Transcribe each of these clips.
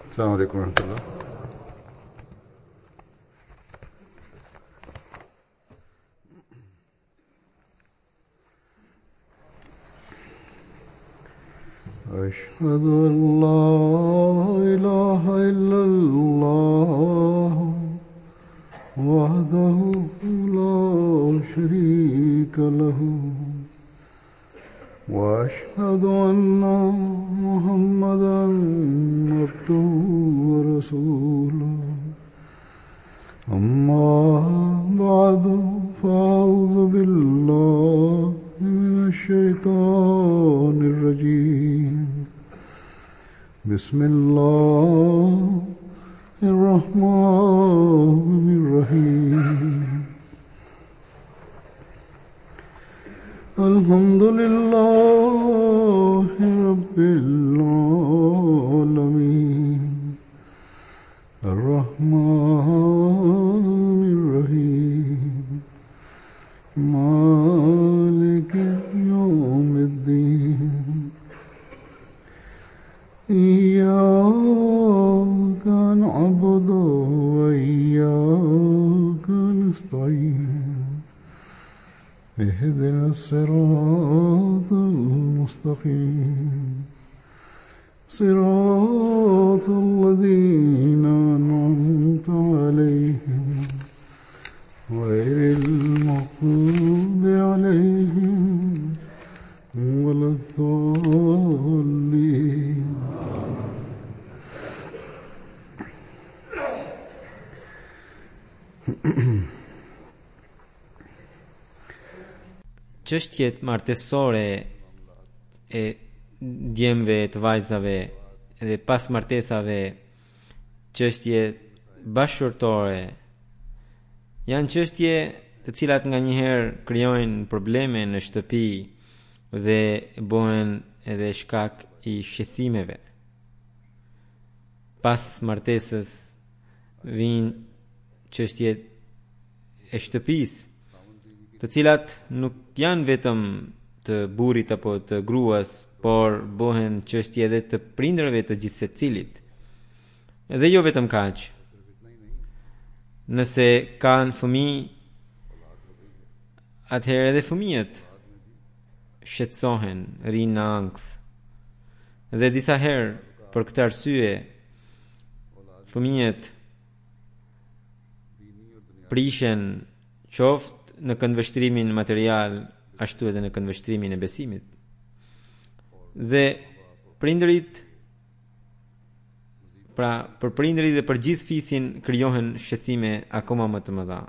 السلام عليكم ورحمة الله. أشهد أن لا إله إلا الله وحده لا شريك له وأشهد أن محمدا عبده ورسوله أما بعد فأعوذ بالله من الشيطان الرجيم بسم الله الرحمن الرحيم الحمد لله رب العالمين الرحمن الرحيم مالك يوم الدين إياك نعبد وإياك نستعين اهدنا الصراط المستقيم صراط الذين أنعمت عليهم غير المغضوب عليهم ولا الضالين. Çështjet martesore e djemve të vajzave dhe pas martesave, çështje bashkëtorë, janë çështje të cilat nganjëherë krijojnë probleme në shtëpi dhe bëhen edhe shkak i shqetësimeve. Pas martesës vijnë çështjet e shtëpisë, të cilat nuk janë vetëm të burrit apo të gruas, por bëhen çështje edhe të prindërve të gjithë secilit. Dhe jo vetëm kaq. Nëse kanë fëmijë, atëherë edhe fëmijët shqetësohen, rinë në ankth. Dhe disa herë, për këtë arsye, fëmijët prishen qoftë në këndvështrimin material, ashtu edhe në këndvështrimin e besimit. Dhe prindërit, pra për prindërit dhe për gjithë fisin krijohen shqetësime akoma më të mëdha.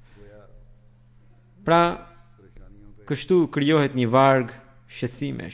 Pra, kështu krijohet një varg shqetësimesh.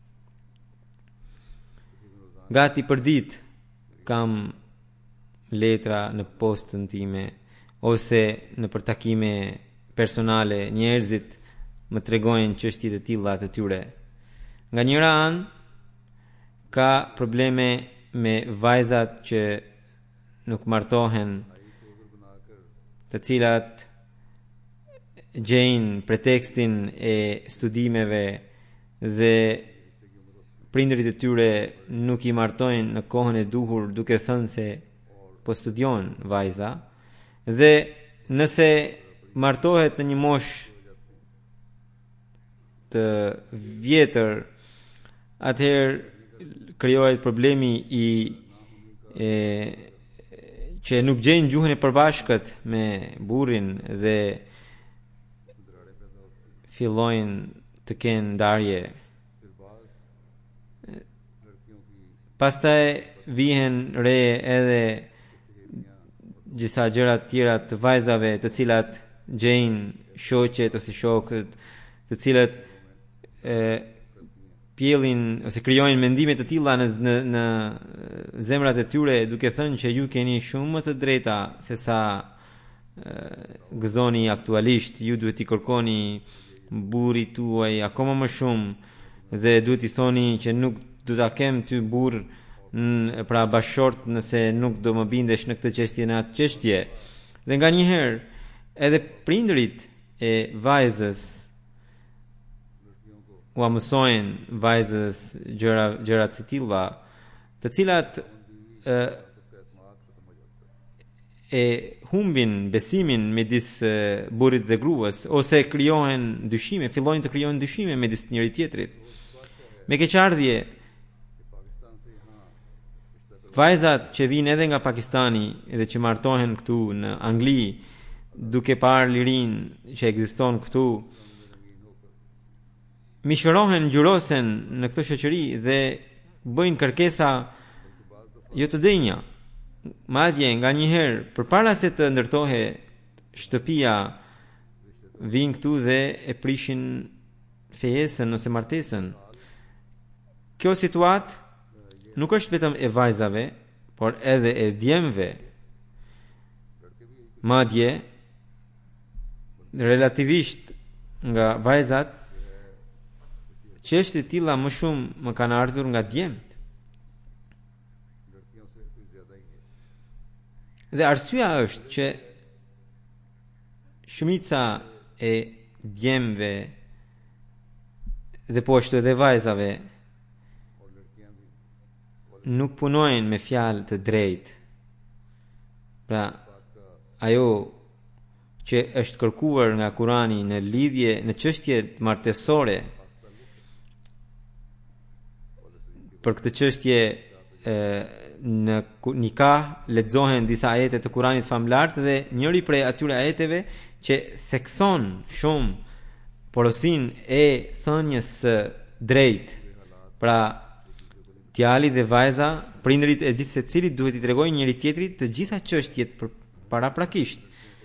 Gati për ditë kam letra në postën time ose në përtakime personale, njerëzit më tregojnë çështje të tilla të tyre. Nga njëra anë ka probleme me vajzat që nuk martohen, të cilat gjejnë pretekstin e studimeve dhe prindërit e tyre nuk i martojnë në kohën e duhur, duke thënë se po studion vajza, dhe nëse martohet në një moshë të vjetër, atëherë krijohet problemi që nuk gjejnë gjuhën e përbashkët me burrin dhe fillojnë të kenë ndarje. Pastaj vihen re edhe gjitha gjëra të tjera të vajzave, të cilat gjejnë shoqet ose shokët, të cilët pjellin ose krijojnë mendime të tilla në zemrat e tyre, duke thënë që ju keni shumë më të drejta se sa gëzoni aktualisht, ju duhet i kërkoni burrit tuaj akoma më shumë dhe duhet i thoni që nuk do ta kem ty burr, pra bashkëshort, nëse nuk do më bindesh në këtë çështje, në atë çështje. Dhe nganjëherë edhe prindërit e vajzës u mësojnë vajzës gjëra të tilla, të cilat e humbin besimin midis burrit dhe gruas, ose krijohen dyshime, fillojnë të krijohen dyshime midis njëri tjetrit. Me keqardhje, vajzat që vinë edhe nga Pakistani edhe që martohen këtu në Angli, duke parë lirinë që ekziston këtu, mishërohen, ngjyrosen në këtë shoqëri dhe bëjnë kërkesa jo të denja. Madje nga njëherë, përpara se të ndërtohe shtëpia, vinë këtu dhe e prishin fejesën ose martesën. Kjo situatë nuk është vetëm e vajzave, por edhe e djemve. Madje, relativisht nga vajzat, çështje të tilla më shumë më kanë ardhur nga djemt. Dhe arsyeja është që shumica e djemve dhe po ashtu edhe vajzave nuk punojnë me fjalë të drejtë. Pra, ajo që është kërkuar nga Kurani në lidhje në çështje martesore, për këtë çështje në nikah lexohen disa ajete të Kuranit famlart dhe njëri prej atyre ajeteve që thekson shumë porosinë e thënies së drejtë. Pra, djali dhe vajza, prindërit e gjithë secilit duhet i tregojnë njëri tjetrit të gjitha çështjet paraprakisht.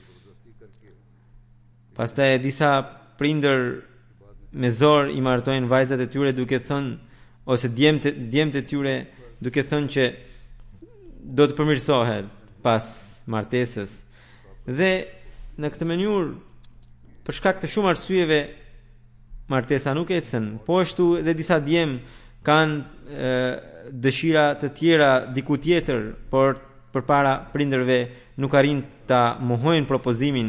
Pastaj disa prindër me zor i martojnë vajzat e tyre duke thënë, ose djemtë e tyre duke thënë që do të përmirësohet pas martesës. Dhe në këtë mënyrë, për shkak të shumë arsyeve, martesa nuk ecën. Po ashtu edhe disa djem kanë dëshira të tjera diku tjetër, por përpara prindërve nuk arrin ta mohojnë propozimin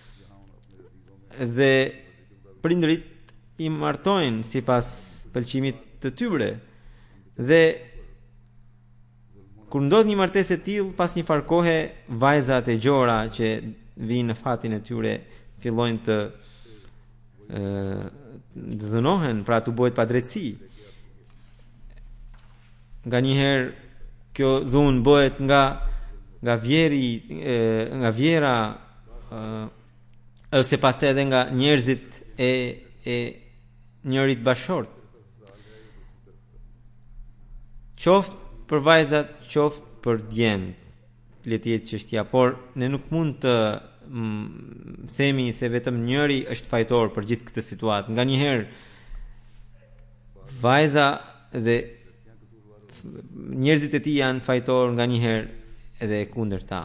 dhe prindërit i martojnë sipas pëlqimit të tyre. Dhe kur ndodh një martesë e tillë, pas një farë kohe, vajzat e gjora që vinë në fatin e tyre fillojnë të dënohen, pra të bëhet padrejtësi. Nga njëherë kjo dhunë bëhet nga vjera ose pastaj edhe nga njerëzit e njërit bashkëshort. Qoftë për vajzat, qoftë për djemt, le të jetë çështja, por ne nuk mund të themi se vetëm njëri është fajtor për gjithë këtë situatë. Nga njëherë vajza dhe njerëzit e tij janë fajtor, nga njëherë edhe kundërta.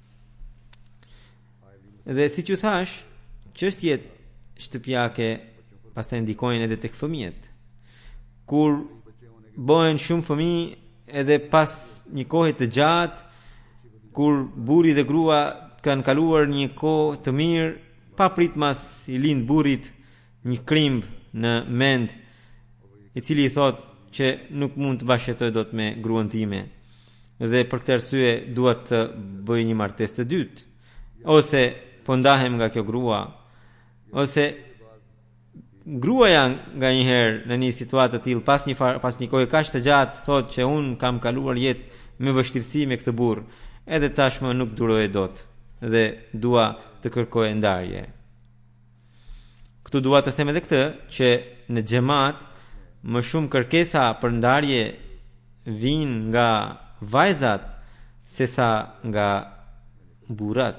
Dhe siç u thash, çështjet shtëpiake pastaj ndikojnë edhe tek fëmijët. Kur bëhen shumë fëmijë, edhe pas një kohe të gjatë, kur burri dhe grua kanë kaluar një kohë të mirë, pa pritmas i lind burrit një krimb në mend, i cili i thotë që nuk mund të bashkëtoj dot me gruan time, dhe për këtë arsye dua të bëj një martesë të dytë, ose po ndahem nga kjo grua, ose gruaja nga njëherë në një situatë të tillë pas një kohë kaq të gjatë thotë që un kam kaluar jetë me vështirësi me këtë burr, edhe tashmë nuk duroj dot dhe dua të kërkoj ndarje. Këtu dua të them edhe këtë që në xhamat më shumë kërkesa për ndarje vijnë nga vajzat sesa nga burrat.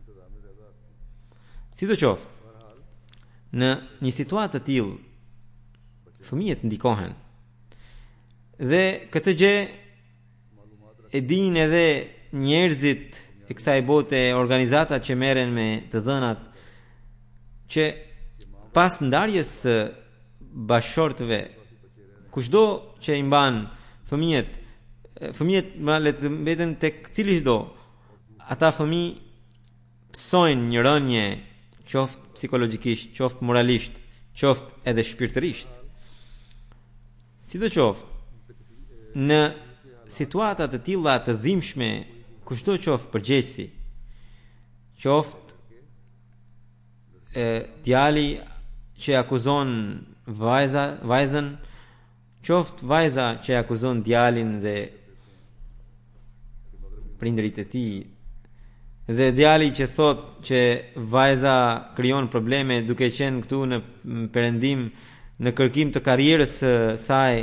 Sidoqoftë, në një situatë të tillë fëmijët ndikohen. Dhe këtë gjë e dinë edhe njerëzit e kësaj bote, organizatat që merren me të dhënat, që pas ndarjes së bashkëshortëve, kushdo që i mban fëmijët le të mbeten tek cili çdo, ata fëmijë psojnë një rënje, qoftë psikologjikisht, qoftë moralisht, qoftë edhe shpirtërisht. Sidoqoftë, në situata të tilla të dhimbshme, kushdo qoftë përgjegjësi, qoftë djali që akuzon vajzën, qoftë vajza që akuzon djalin dhe prindërit e tij, dhe djali që thot që vajza krijon probleme duke qenë këtu në perëndim, në kërkim të karrierës së saj,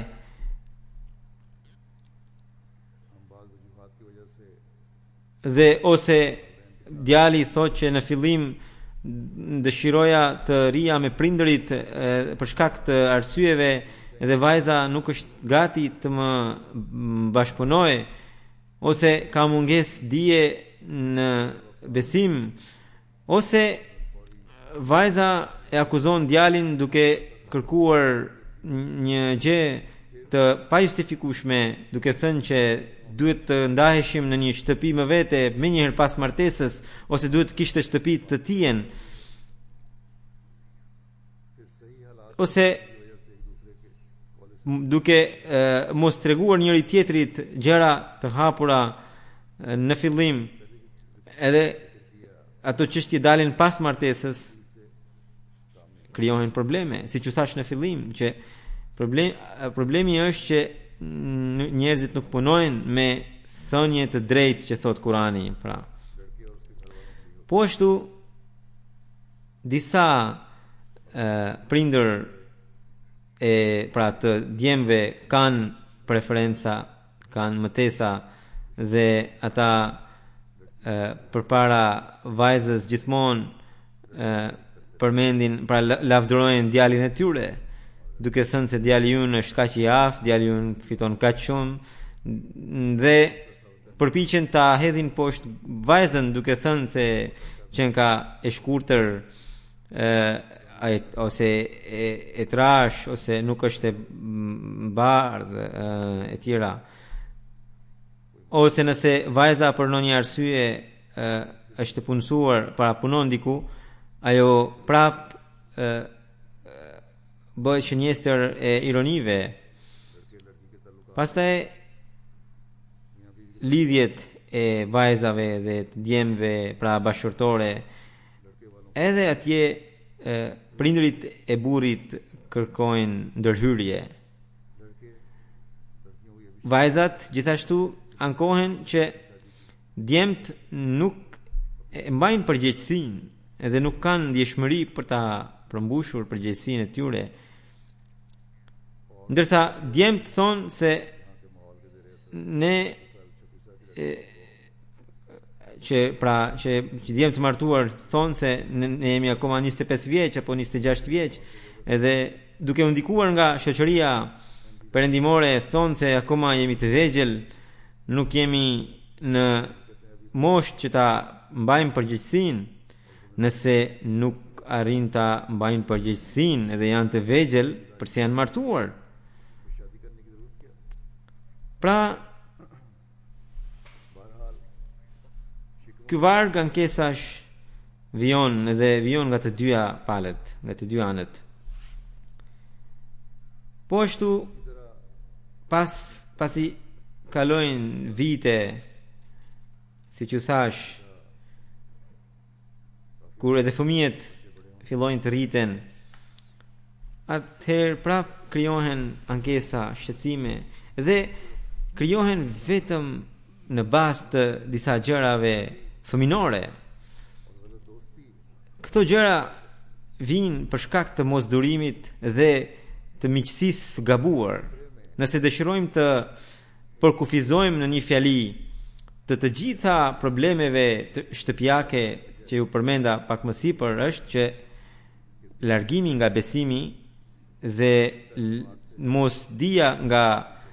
dhe ose djali thot që në fillim dëshiroja të rija me prindërit për shkak të arsyeve dhe vajza nuk është gati të më bashkëpunojë, ose ka mungesë dije në besim, ose vajza e akuzon djalin duke kërkuar një gjë të pajustifikueshme, duke thënë që duhet të ndaheshim në një shtëpi më vete me njëherë pas martesës, ose duhet të kishte shtëpi të tijen, ose duke mos treguar njëri tjetrit gjëra të hapura në fillim, edhe ato çështje dalin pas martesës, krijohen probleme, siç u thash në fillim, që problemi është që njerëzit nuk punojnë me thënie të drejtë që thot Kurani. Pra, po ashtu disa prindër pra të djemve kanë preferenca, kanë mëtesa, dhe ata përpara vajzës gjithmonë përmendin, pra lavdërojnë djalin e tyre, duke thënë se djali ynë është kaq i aftë, djali ynë fiton kaq shumë, dhe përpiqen ta hedhin poshtë vajzën duke thënë se qenë ka e shkurtër, ose e trash, ose nuk është e bardhë, e tjera. Ose nëse vajza për ndonjë arsye është e punësuar, para punon diku, ajo prap bëhet shënjestër e ironive. Pastaj lidhjet e vajzave dhe të djemve, pra bashkëtorë, edhe atje prindërit e burrit kërkojnë ndërhyrje. Vajzat gjithashtu ankohen që djemt nuk e mbajnë përgjegjësinë, edhe nuk kanë ndjeshmëri për ta përmbushur përgjegjësinë e tyre. Ndërsa djemt thonë se ne që djemt të martuar thonë se ne jemi akoma 25 vjeç apo 26 vjeç, edhe duke u ndikuar nga shoqëria perëndimore thonë se akoma jemi të vegjël, nuk jemi në moshë që ta mbajmë përgjegjësinë. Nëse nuk arrin ta mbajnë përgjegjësinë edhe janë të vegjël, përse janë martuar. Pra, ky varg ankesash vijon nga të dyja palët, nga të dy anët. Po ashtu pasi kalojnë vite, si që thash, kur edhe fëmijët fillojnë të rriten, atëherë prap krijohen ankesa, shqetësime, dhe krijohen vetëm në bazë të disa gjërave fëminore. Këto gjëra vijnë për shkak të mosdurimit dhe të miqësisë gabuar. Nëse dëshirojmë të përkufizojmë në një fjali të gjitha problemeve të shtëpiake që ju përmenda pak më sipër, është që largimi nga besimi dhe mos dija nga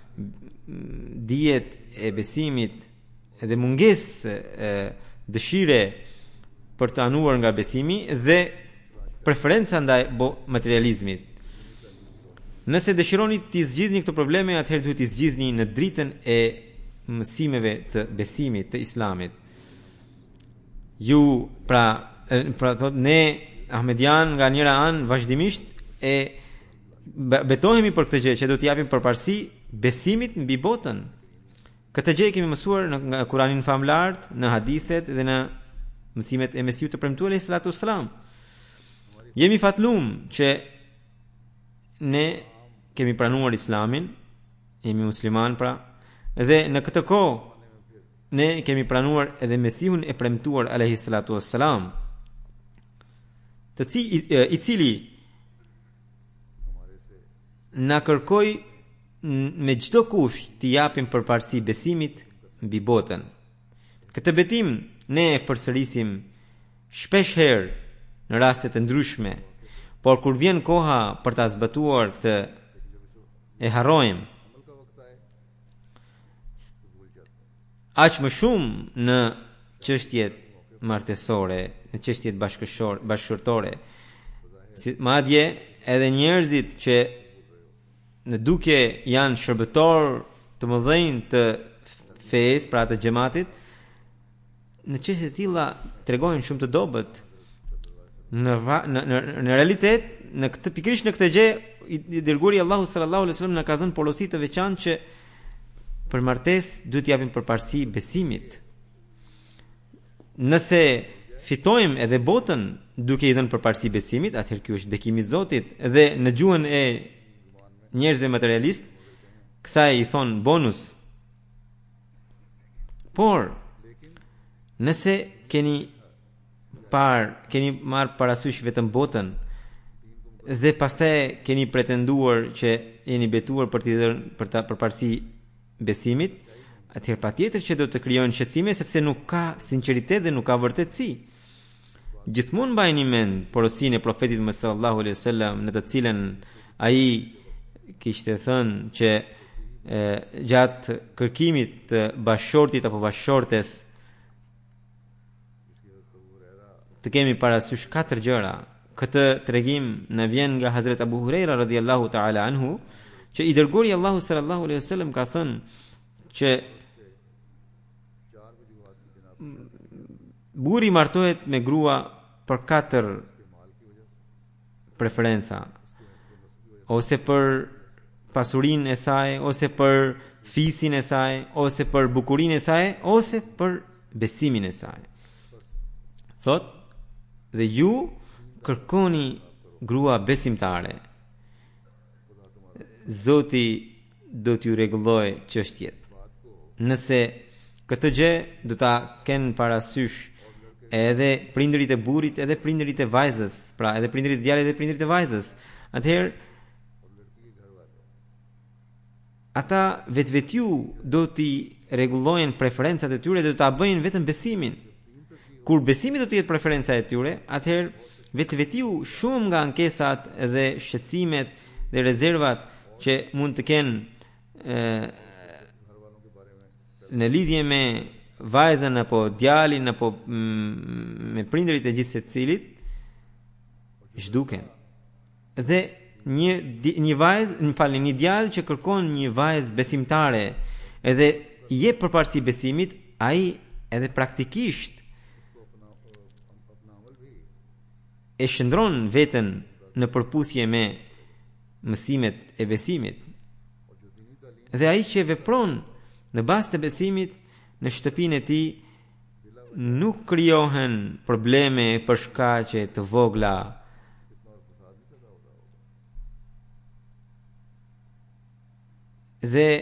dijet e besimit dhe mungesë dëshire për të anuar nga besimi dhe preferenca ndaj materializmit. Nëse dëshironi të zgjidhni këto probleme, atëherë duhet të zgjidhni në dritën e mësimeve të besimit të Islamit. Ju pra thot ne Ahmedian nga njëra anë vazhdimisht e betohemi për këtë gjë që do t'i japim përparësi besimit mbi botën. Këtë gjë kemi mësuar nga Kurani në famlart, në hadithet dhe në mësimet e Mesiut të premtuar alayhi salatu wassalam. Jemi fatlum që ne kemi pranuar Islamin, jemi musliman pra, dhe në këtë kohë ne kemi pranuar edhe Mesihun e premtuar alayhi salatu wassalam, i cili na kërkoi me çdo kush t'i japim përparësi besimit mbi botën. Këtë betim ne e përsërisim shpesh herë në raste të ndryshme, por kur vjen koha për ta zbatuar këtë e harrojmë. Aq më shumë në çështjet martesore, në çështjet bashkëshortore. Madje edhe njerëzit që në duke janë shërbëtor të mëdhenj të fesë, pra të xhamatit, në çështje të tilla tregojnë shumë të dobët. Në realitet, në këtë pikërisht në këtë gjë, i dërguari Allahu sallallahu alaihi wasallam na ka dhënë porosi të veçantë që për martesë duhet t'japim përparësi besimit. Nëse fitojmë edhe botën duke i dhënë përparësi besimit, atëherë ky është bekimi i Zotit, dhe në gjuhën e njerëzve materialist, kësaj i thon bonus. Por nëse keni marrë parasysh vetëm botën dhe pastaj keni pretenduar që jeni betuar për ta përparësi besimit, atëherë patjetër që do të krijojnë shqetësime, sepse nuk ka sinqeritet dhe nuk ka vërtetësi. Gjithmonë mbajini mend porosinë e profetit Muhammed sallallahu alaihi wasallam, në të cilën ai kishte thënë që gjatë kërkimit të bashortit apo bashortes të kemi parasysh 4 gjëra. Këtë tregim në vjen nga Hazret Abu Huraira radhiyallahu ta'ala anhu, që i dërguari Allahu sallallahu alaihi wasallam ka thënë që burri martohet me grua për 4 preferenca, ose për pasurinë e saj, ose për fisin e saj, ose për bukurinë e saj, ose për besimin e saj. Thot, dhe ju kërkoni grua besimtare, Zoti do t'ju rregulloj çështjet. Nëse këtë gjë do ta kenë parasysh edhe prindërit e burrit, edhe prindërit e vajzës, pra edhe prindërit e djalit dhe prindërit e vajzës, atëherë ata vetvetiu do t'i rregullojnë preferencat e tyre dhe do ta bëjnë vetëm besimin. Kur besimi do të jetë preferenca e tyre, atëherë vetvetiu shumë nga ankesat dhe shqetësimet dhe rezervat që mund të kenë në lidhje me vajzën apo djalin apo me prindërit e gjithë secilit zhduken. Dhe një vajzë, një djalë që kërkon një vajzë besimtare edhe i jep përparësi besimit, ai edhe praktikisht e shndron veten në përputhje me mësimet e besimit. Dhe ai që vepron në bazë të besimit në shtëpinë e tij nuk krijohen probleme për shkaqe të vogla. Dhe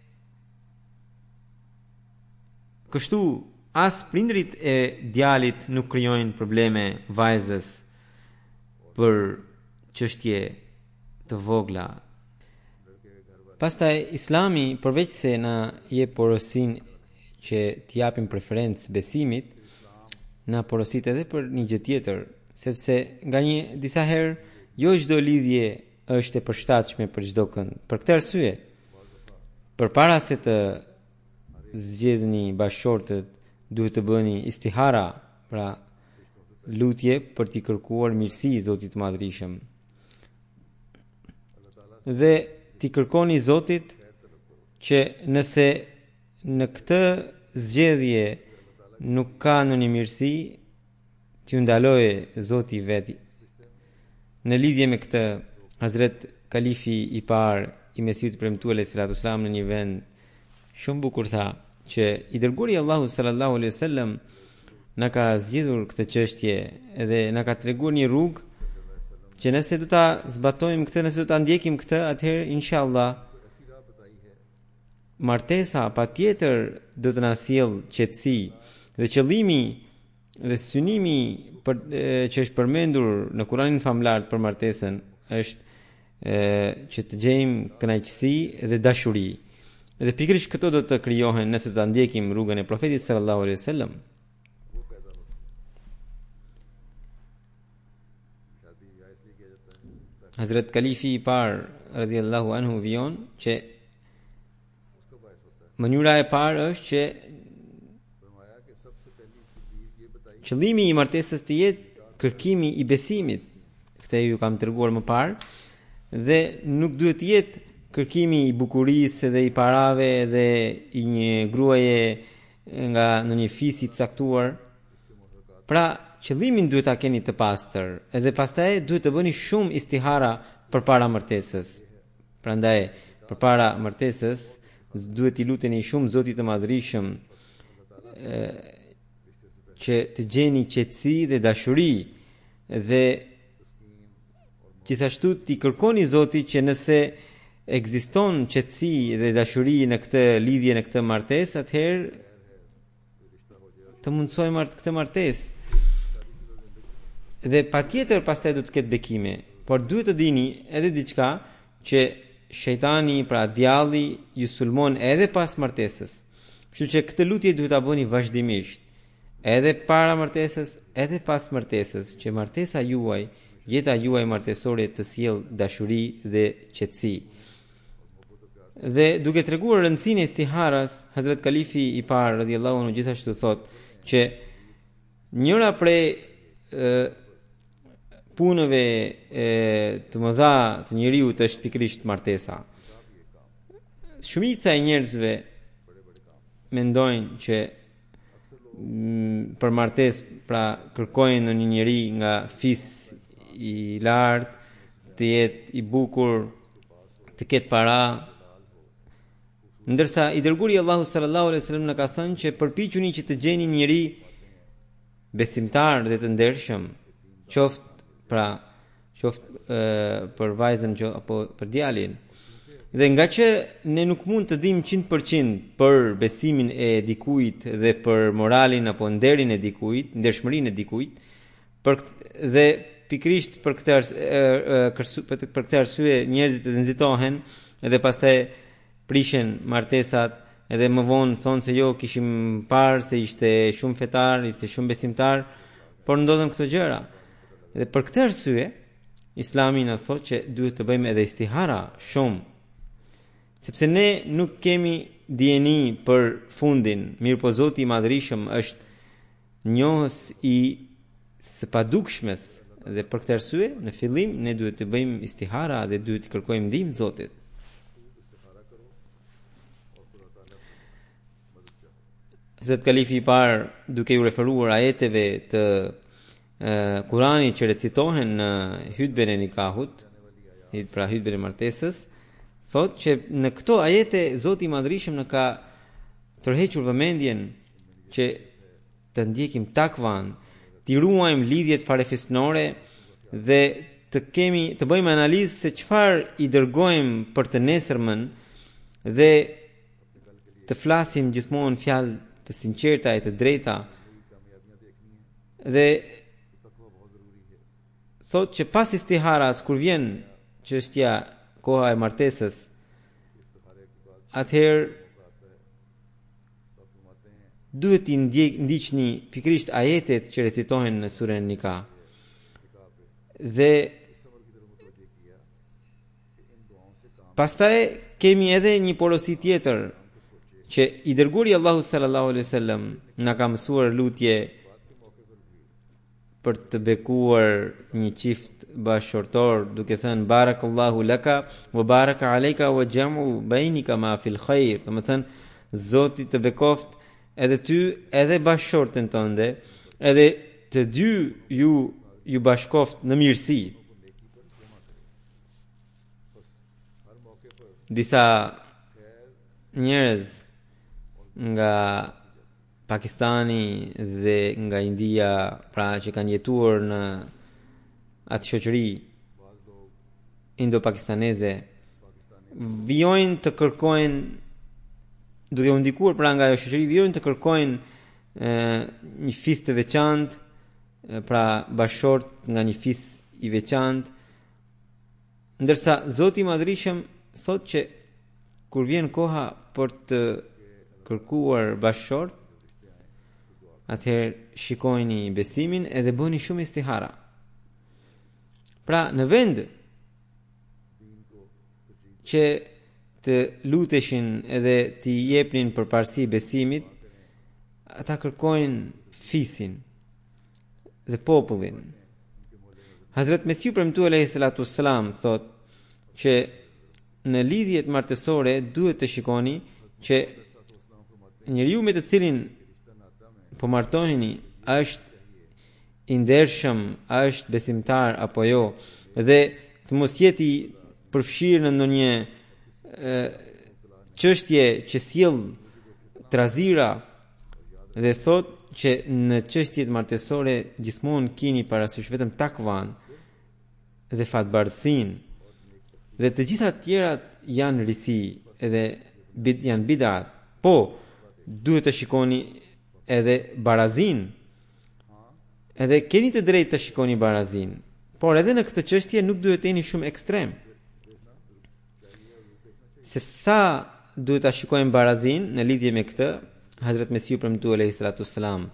kështu as prindrit e djalit nuk krijojnë probleme vajzës për çështje të vogla. Pastaj Islami, përveç se na jep porosinë që t'i japim preferencë besimit, na porosit edhe për një gjë tjetër, sepse nga disa herë jo çdo lidhje është e përshtatshme për çdo kënd. Për këtë arsye, përpara se të zgjedhni bashortët, duhet të bëni istihara, pra lutje për t'i kërkuar mirësi Zotit të Madhërisëm. Dhe t'i kërkoni Zotit që nëse në këtë zgjedhje nuk ka ndonjë mirësi, t'ju ndaloje Zoti veti. Në lidhje me këtë, Hazret Kalifi i parë i Mesihut premtuar alayhi salatu wasalam në një vend shumë bukur tha që i dërguari Allahu sallallahu alaihi wasallam na ka zgjidhur këtë çështje dhe na ka treguar një rrugë që nëse do ta zbatojmë këtë, nëse do ta ndjekim këtë, atëherë inshallah martesa patjetër do të na sjellë qetësi. Dhe qëllimi dhe synimi që është përmendur në Kur'anin famlar për martesën është që të gjejmë kënaqësi dhe dashuri. Dhe pikërisht këto do të krijohen nëse do ta ndjekim rrugën e profetit sallallahu alaihi wasallam. Hazrat Kalifi i parë radhiyallahu anhu vion që mënyra e parë është që qëllimi i martesës të jetë kërkimi i besimit. Këtë ju kam treguar më parë, dhe nuk duhet të jetë kërkimi i bukurisë dhe i parave dhe i një gruaje nga në një fis i caktuar. Pra, qëllimin duhet ta keni të pastër, edhe pastaj duhet të bëni shumë istihara përpara martesës. Prandaj, përpara martesës duhet i luteni shumë Zotit të Madhërisëm që të gjeni qetësi dhe dashuri, dhe gjithashtu t'i kërkoni Zotit që nëse ekziston qetësi dhe dashuri në këtë lidhje, në këtë martesë, atëherë të mundsojmë këtë martesë. Dhe patjetër pastaj do të ketë bekime, por duhet të dini edhe diçka që shejtani, pra djalli, ju sulmon edhe pas martesës. Kështu që këtë lutje duhet ta bëni vazhdimisht, edhe para martesës, edhe pas martesës, që martesa juaj, jeta juaj martesore të sjellë dashuri dhe qetësi. Dhe duke treguar rëndësinë e istiharas, Hazrat Kalifi i parë radhiyallahu anhu gjithashtu thotë që njëra prej punëve të mëdha të njeriut është pikërisht martesa. Shumica e njerëzve mendojnë që për martesë, pra kërkojnë në një njeri nga fis i lartë, të jetë i bukur, të ketë para, ndërsa i dërguari Allahu sallallahu alaihi wasallam na ka thënë që përpiquni që të gjeni një njeri besimtar dhe të ndershëm, qoftë për vajzën apo për djalin. Dhe nga që ne nuk mund të dim 100% për besimin e dikujt dhe për moralin apo nderin e dikujt, ndershmërinë e dikujt, dhe pikërisht për këtë arsye njerëzit e nxitohen edhe pastaj prishen martesat, edhe më vonë thonë se jo, kishim parë se ishte shumë fetar, ishte shumë besimtar, por ndodhen këto gjëra. Dhe për këtë arsye Islami na thotë që duhet të bëjmë edhe istihara shumë, sepse ne nuk kemi dieni për fundin. Mirëpo Zoti i Madhërisëm është njohës i së padukshmes, dhe për këtë arsye në fillim ne duhet të bëjmë istihara dhe duhet të kërkojmë ndihmë Zotit. Hazrat Kalifi i parë, duke ju referuar ajeteve të Kuranit që recitohen në hutben e nikahut, pra hutben e martesës, thotë që në këto ajete Zoti i Madhërisëm në ka tërhequr vëmendjen që të ndjekim takvan, të ruajmë lidhjet farefisnore dhe të bëjmë analizë se çfarë i dërgojmë për të nesërmën dhe të flasim gjithmonë fjalë të sinqerta e të drejta. Dhe thotë që pas istiharas, kur vjen çështja koha e martesës, atëherë duhet t'i ndiqni pikërisht ajetet që recitohen në surën Nikah. Dhe pastaj kemi edhe një porosi tjetër që i dërguari Allahu sallallahu alaihi wasallam na ka mësuar lutje për të bekuar një çift bashkëshortor, duke thënë barakallahu laka wa baraka alejka wa jam'u bainika ma fil khair. Do të thënë Zoti të bekoft edhe ty edhe bashkëshorten tënde, edhe të dy ju bashkoft në mirësi. Disa njerëz nga Pakistani dhe nga India, pra që kanë jetuar në atë shoqëri indo-pakistaneze, vijojnë të kërkojnë, duke u ndikuar pra nga ajo shoqëri, vijojnë të kërkojnë një fis të veçantë, pra bashkëshort nga një fis i veçantë, ndërsa Zoti i Madhërisëm thotë që kur vjen koha për të kërkuar bashkëshort, atëherë shikojni besimin edhe bëni shumë istihara. Pra në vend që të luteshin edhe të jepnin përparësi besimit, ata kërkojnë fisin dhe popullin. Hazrat Mesiu premtuar alayhi salatu wassalam thot që në lidhjet martësore duhet të shikoni që njeriu me të cilin po martoheni është i ndershëm, është besimtar apo jo, dhe të mos jeti përfshirë në ndonjë çështje që sjell trazira, dhe thot që në çështjet martësore gjithmonë keni parasysh vetëm takvan dhe fatbardhsinë, dhe të gjitha të tjerat janë risi edhe janë bidat. Po duhet të shikoni edhe barazin, edhe keni të drejtë të shikoni barazin, por edhe në këtë çështje nuk duhet të jeni shumë ekstrem. Se sa duhet të shikojmë barazin në lidhje me këtë, Hazrat Mesiu premtuar alayhi salatu wassalam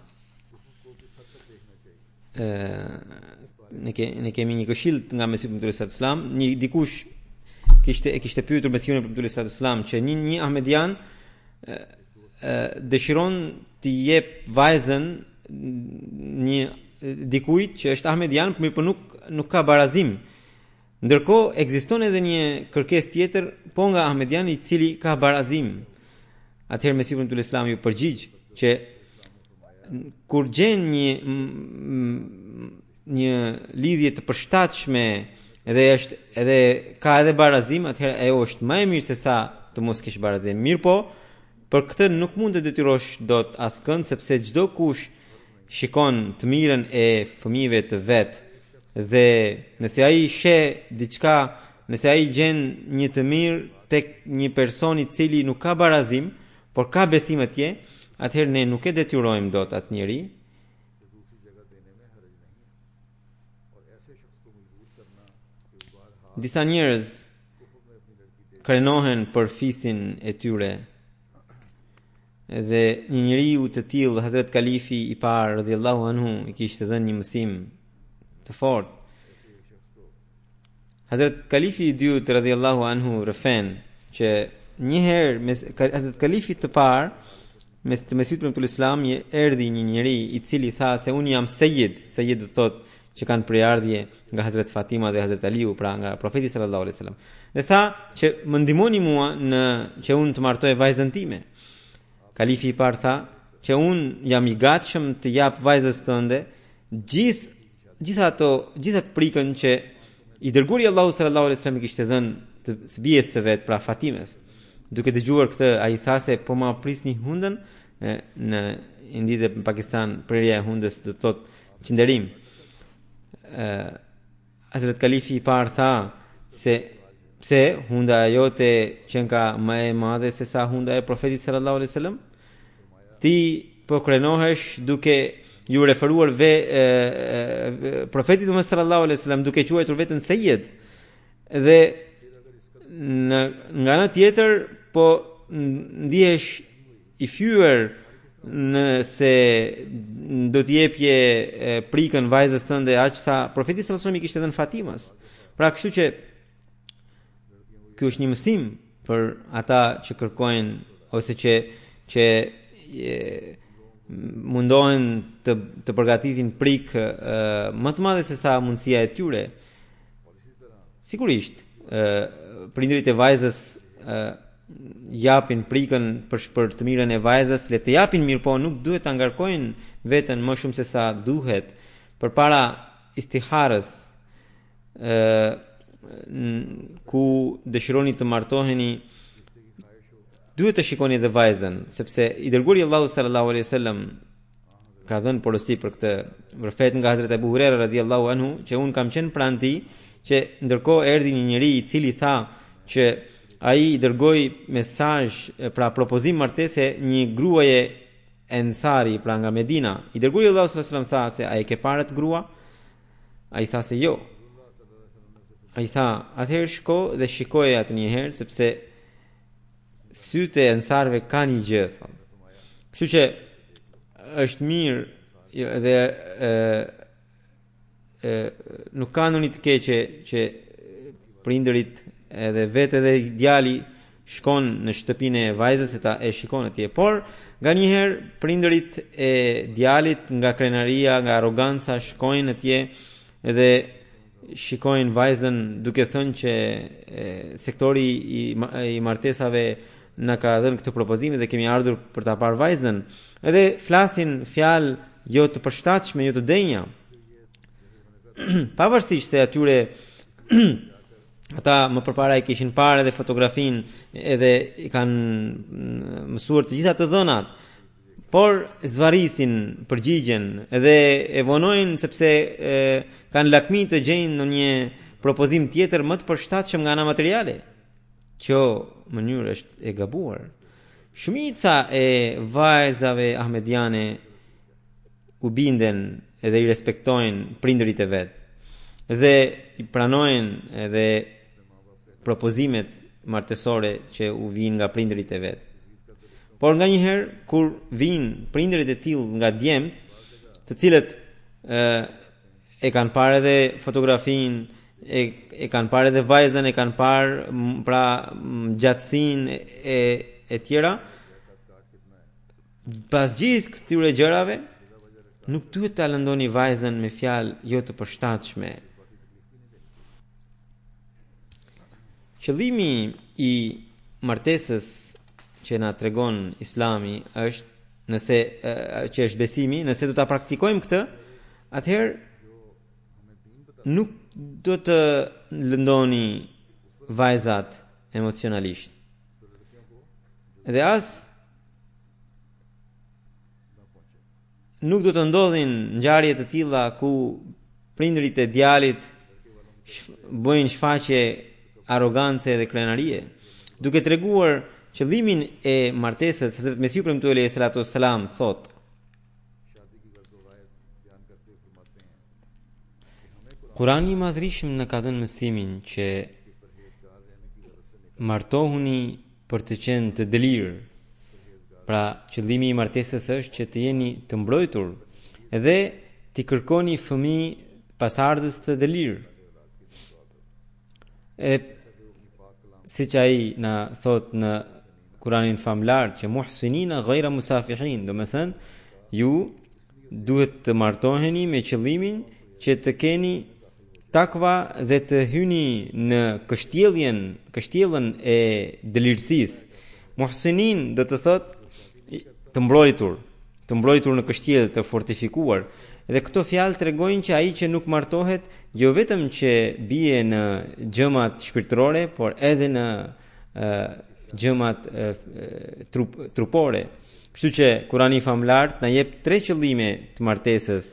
ne kemi një këshill nga Mesiu premtuar alayhi salatu wassalam, një dikush kishte pyetur Mesiun premtuar alayhi salatu wassalam që një ahmedian dëshiron të jep vajzën një dikujt që është ahmedian, mirë po nuk ka barazim. Ndërkohë ekziston edhe një kërkesë tjetër po nga ahmediani i cili ka barazim. Atëherë Mesiu premtuar Islam ju përgjigj që kur gjen një lidhje të përshtatshme edhe ka edhe barazim, atëherë ajo është më e mirë se sa të mos kesh barazim. Mirë po, për këtë nuk mund të detyrosh dot askënd, sepse çdo kush shikon të mirën e fëmijëve të vet, dhe nëse ai sheh diçka, nëse ai gjen një të mirë tek një person i cili nuk ka barazim, por ka besim atje, atëherë ne nuk e detyrojmë dot atë njeri. Disa njerëz krenohen për fisin e tyre, dhe një njeriu të tillë, Hazrat Kalifi i parë radhiyallahu anhu, i kishte dhënë një mësim të fortë. Hazrat Kalifi i dytë radhiyallahu anhu rëfen që njëherë Hazrat Kalifi të parë mes të Mesiut premtuar Islam erdhi një njeri i cili tha se unë jam Sejid do thot që kanë përardhje nga Hazrat Fatima dhe Hazrat Aliu, pra nga profeti sallallahu alaihi wasallam, dhe tha që më ndihmoni mua në që unë të martoj vajzën time. Kalifi i parë tha që unë jam i gatshëm të jap vajzës tënde gjitha të prikën që i dërguari Allahu sallallahu alaihi wasallam i kishte dhënë të bijes së vet, pra Fatimes. Duke dëgjuar këtë, ai tha se po ma prisni hundën në Indi dhe në Pakistan, prerja e hundës do të thotë qëndërim. Hazrat Kalifi i parë tha se pse hunda jote që ka më e madhe se sa hunda e profetit sallallahu alaihi wasallam, ti po krenohesh duke ju referuar profetit sallallahu alaihi wasallam, duke quajtur veten Sejid, dhe nga ana tjetër po ndihesh i fyer nëse do të jepje prikën vajzës tënde aq sa profeti sallallahu alaihi wasallam i kishte dhënë Fatimas. Pra kështu që ky është një mësim për ata që kërkojnë ose që mundohen të përgatitin prikë më të madhe se sa mundësia e tyre. Sigurisht, prindërit e vajzës japin prikën për të mirën e vajzës, le të japin, mirë po nuk duhet të ngarkojnë veten më shumë se sa duhet përpara istiharës, ku dëshironi të martoheni, duhet të shikoni edhe vajzën, sepse i dërguari Allahu sallallahu alaihi wasallam ka dhënë porosi për këtë. Vërtet nga Hazrat Abu Huraira radhiyallahu anhu që un kam qenë pranë tij, që ndërkohë erdhi një njeri i cili tha që ai i dërgoi mesazh, pra propozim martese një gruaje Ensari, pra nga Medina. I dërguari Allahu sallallahu alaihi wasallam tha se a e ke parë atë grua? Ai tha se jo. Ai tha, atëherë shko dhe shikoje atë një herë, sepse sytë e Ensarve kanë një gjë. Kështu që është mirë dhe nuk ka ndonjë të keqe që prindërit edhe vetë edhe djali shkon në shtëpinë e vajzës e ta e shikon atje. Por nganjëherë prindërit e djalit nga krenaria, nga arroganca shkojnë atje edhe shikojnë vajzën duke thënë që sektori i martesave na ka dhënë këtë propozim dhe kemi ardhur për ta parë vajzën. Edhe flasin fjalë jo të përshtatshme, jo të denja. Pavarësisht se atyre ata më përpara i kishin parë edhe fotografin edhe i kanë mësuar të gjitha të dhënat, por zvarisin përgjigjen edhe e vonojnë sepse kanë lakmi të gjejnë në një propozim tjetër më të përshtatshëm nga ana materiale. Kjo mënyrë është e gabuar. Shumica e vajzave ahmediane u binden edhe i respektojnë prindërit e vet dhe i pranojnë edhe propozimet martesore që u vijnë nga prindërit e vet. Por nganjëherë kur vijnë prindërit e tillë nga djemt, të cilët e kanë parë edhe fotografinë, e kanë parë edhe vajzën, e kanë parë pra gjatësinë e tjera, pas gjithë këtyre gjërave nuk duhet ta lëndoni vajzën me fjalë jo të përshtatshme. Qëllimi i martesës që na tregon Islami është, nëse që është besimi, nëse do ta praktikojmë këtë, atëherë nuk do të lëndoni vajzat emocionalisht. Dhe as nuk do të ndodhin ngjarje të tilla ku prindërit e djalit bëjnë shfaqje arrogance dhe krenarie. Duke treguar qëllimin e martesës, Hazrat Mesihu premtuar alayhi salatu wassalam thot: Kurani i Madhrishëm na ka dhënë mësimin që martohuni për të qenë të delirë. Pra, qëllimi i martesës është që të jeni të mbrojtur dhe t'i kërkoni fëmijë pasardhës të delirë. Siç ai na thot në Kuranin famlar që muhsinina ghayra musafihin, do të thënë ju duhet të martoheni me qëllimin që të keni takva dhe të hyni në kështjellën e delirësisë. Muhsinin do të thot të mbrojtur në kështjellë, të fortifikuar. Dhe këto fjalë tregojnë që ai që nuk martohet jo vetëm që bie në gjëmat shpirtërore, por edhe në gjëmat trupore. Kështu që Kurani famlar na jep 3 qëllime të martesës.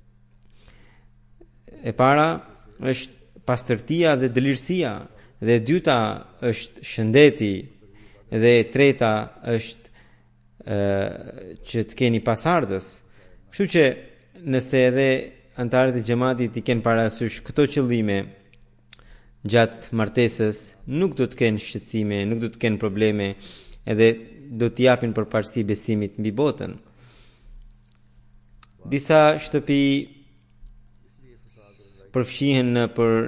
E para është pastërtia dhe delirësia, dhe e dyta është shëndeti, dhe e treta është që të keni pasardhës. Kështu që nëse edhe antarët e xhamatit i kenë parasysh këto qëllime gjatë martesës, nuk do të kenë shqetësime, nuk do të kenë probleme, edhe do t'i japin përparësi besimit mbi botën. Disa shtëpi përfshihen në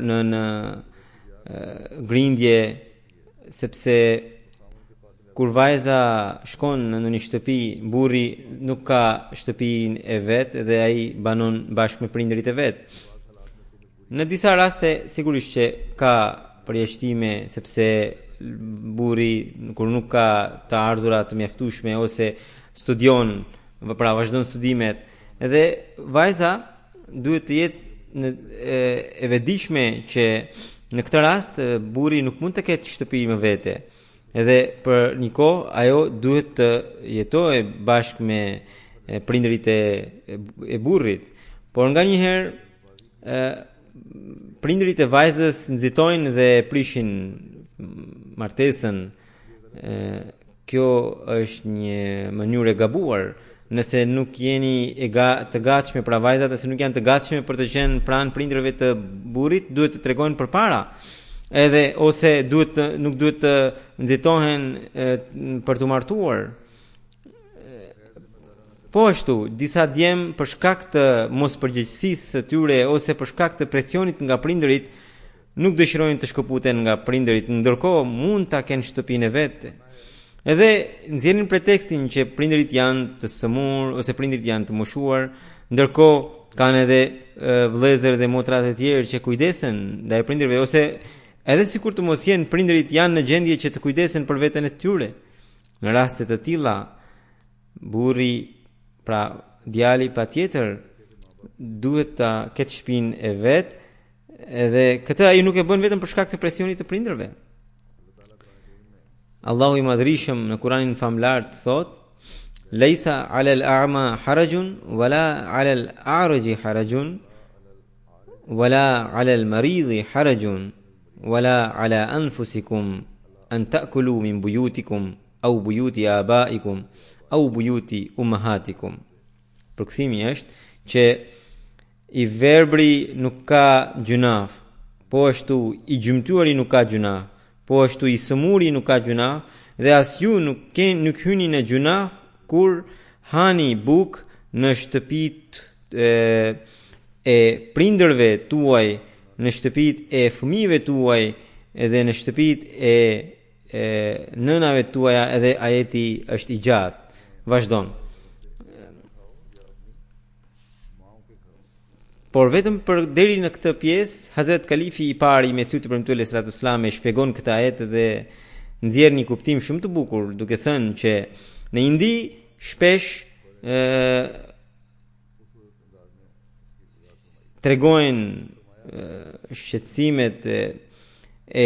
grindje, sepse kur vajza shkon në një shtëpi, burri nuk ka shtëpinë e vet dhe ai banon bashkë me prindërit e vet. Në disa raste sigurisht që ka përjashtime, sepse burri kur nuk ka të ardhura të mjaftueshme ose studion, pra vazhdon studimet, edhe vajza duhet të jetë e vetëdijshme që në këtë rast burri nuk mund të ketë shtëpi me vete. Edhe për një kohë ajo duhet të jetojë bashkë me prindërit e burrit. Por nganjëherë prindërit e vajzës nxitojnë dhe prishin martesën. Kjo është një mënyrë e gabuar. Nëse nuk jeni të gatshme pra vajzat, nëse nuk janë të gatshme për të qenë pranë prindërve të burrit, duhet të tregojnë përpara. Edhe ose nuk duhet të nxitohen për të martuar. Po ashtu, disa djem për shkak të mospërgjegjësisë së tyre ose për shkak të presionit nga prindërit nuk dëshirojnë të shkëputen nga prindërit, ndërkohë mund ta kenë shtëpinë e vet. Edhe nxjerrin pretekstin që prindërit janë të sëmur ose prindërit janë të moshuar, ndërkohë kanë edhe vëllezër dhe motra të tjerë që kujdesen ndaj prindërve, ose edhe sikur të mos jenë prindërit janë në gjendje që të kujdesen për veten e tyre. Në raste të tilla, burri, pra djali patjetër duhet ta ketë shtëpinë e vet, edhe këtë ai nuk e bën vetëm për shkak të presionit të prindërve. Allahu i madhrishëm në Kur'anin famlar thot: "Laysa 'alal a'ma harajun wala 'alal a'raji harajun wala 'alal maridi harajun wala 'ala anfusikum an ta'kulu min buyutikum aw buyuti abaikum aw buyuti ummahatikum." Përkthimi është që i verbri nuk ka gjunaf, po ashtu i gjymtyari nuk ka gjunaf, po ashtu i sëmuri nuk ka gjunaf, dhe as ju nuk hyni në gjunaf kur hani buk në shtëpitë e prindërve tuaj, në shtëpitë e fëmijëve tuaj, edhe në shtëpitë e nënave tuaja, edhe ajeti është i gjatë. Vazhdon. Por vetëm për deri në këtë pjesë, Hazret Kalifi i parë i Mesihut të premtuar sallallahu alaihi wasallam e shpjegon këtë ajet dhe nxjerr një kuptim shumë të bukur, duke thënë që në Indi shpesh tregojnë shqetësimet e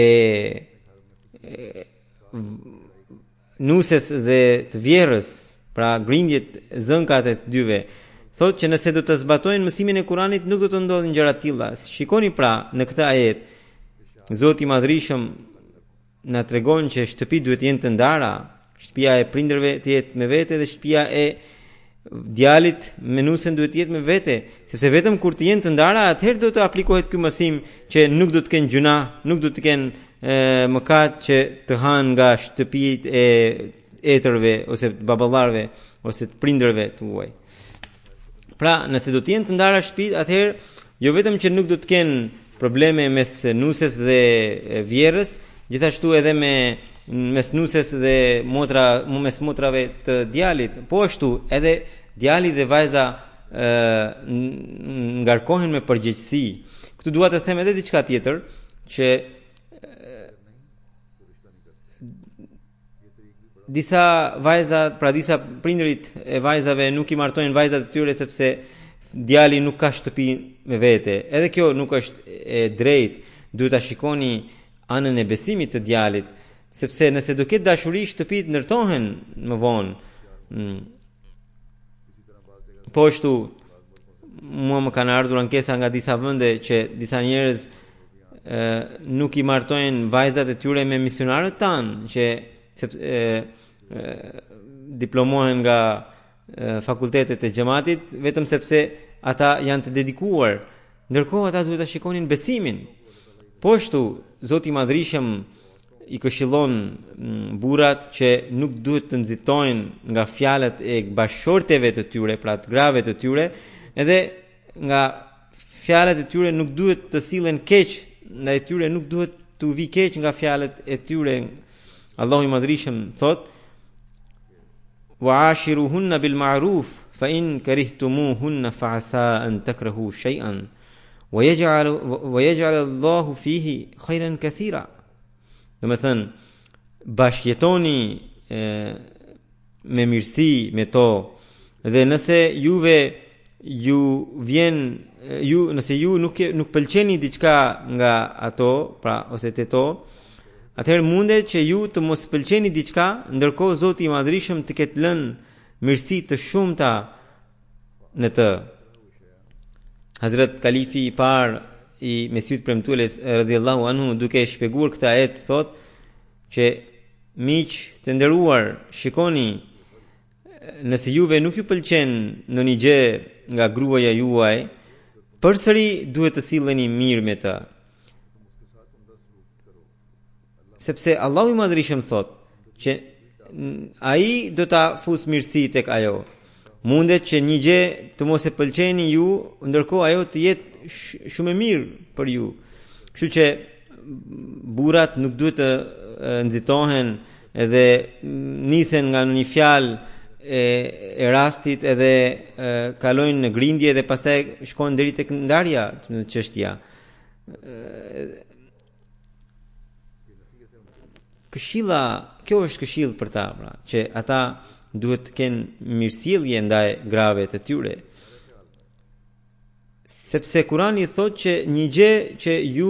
nuses dhe të vjerrës, pra grindjet, zënkat e të dyve. Thotë që nëse do të zbatojnë mësimin e Kuranit nuk do të ndodhin gjëra të tilla. Shikoni pra në këtë ajet, Zoti i Madhrishëm na tregon që shtëpitë duhet të jenë të ndara, shtëpia e prindërve të jetë me vete dhe shtëpia e djalit me nusen duhet të jetë me vete, sepse vetëm kur të jenë të ndara, atëherë do të aplikohet ky mësim që nuk do të kenë gjuna, nuk do të kenë mëkat që të hanë nga shtëpitë e etërve ose baballarëve ose të prindërve tuaj. Pra, nëse do të jenë të ndara shtëpitë, atëherë jo vetëm që nuk do të kenë probleme mes nuses dhe vjerrës, gjithashtu edhe mes nuses dhe mes motrave të djalit, po ashtu edhe djali dhe vajza ngarkohen me përgjegjësi. Këtu dua të them edhe diçka tjetër, që disa vajza, pra disa prindërit e vajzave nuk i martojnë vajzat e tyre sepse djali nuk ka shtëpi me vete. Edhe kjo nuk është e drejtë. Duhet ta shikoni anën e besimit të djalit, sepse nëse do ketë dashuri, shtëpitë ndërtohen më vonë. Po ashtu, mua më kanë ardhur ankesa nga disa vende që disa njerëz nuk i martojnë vajzat e tyre me misionarët tanë, që diplomohen nga fakultetet e xhamatit vetëm sepse ata janë të dedikuar, ndërkohë ata duhet ta shikonin besimin. Po ashtu Zoti i Madhrishëm i këshillon burrat që nuk duhet të nxitojnë nga fjalët e bashkëshorteve të tyre, pra të grave të tyre, edhe nga fjalët e tyre nuk duhet të sillen keq ndaj tyre, nuk duhet të vi keq nga fjalët e tyre. Allahu i Madhrishëm thot: "Wa'ashiruhunna bil ma'ruf fa in karihtumuhunna fa'asa an takrahu shay'an wa yaj'al Allahu fihi khayran kathira." Do të thënë, bashkëjetoni me mirësi me to, dhe nëse nëse ju nuk pëlqeni diçka nga ato, pra ose te to, atëherë mundet që ju të mos pëlqeni diçka, ndërkohë Zoti i Madhërisëm të ketë lënë mirësi të shumta në të. Hazrat Kalifi i parë i Mesihut premtues radhiyallahu anhu duke shpjeguar këtë ajet thot që miq të nderuar, shikoni, nëse juve nuk ju pëlqen ndonjë gjë nga gruaja juaj, përsëri duhet të silleni mirë me të. Sepse Allahu i Madhërisëm thot që ai do ta fus mirësi tek ajo. Mundet që një gjë të mos e pëlqeni ju, ndërkohë ajo të jetë shumë e mirë për ju. Kështu që burrat nuk duhet të nxitohen edhe nisen nga një fjalë e rastit edhe kalojnë në grindje dhe pastaj shkojnë deri tek ndarja në çështja. Këshilla, kjo është këshill për ta, pra, që ata duhet të kenë mirësjellje ndaj grave të tyre. Sepse Kurani thotë që një gjë që ju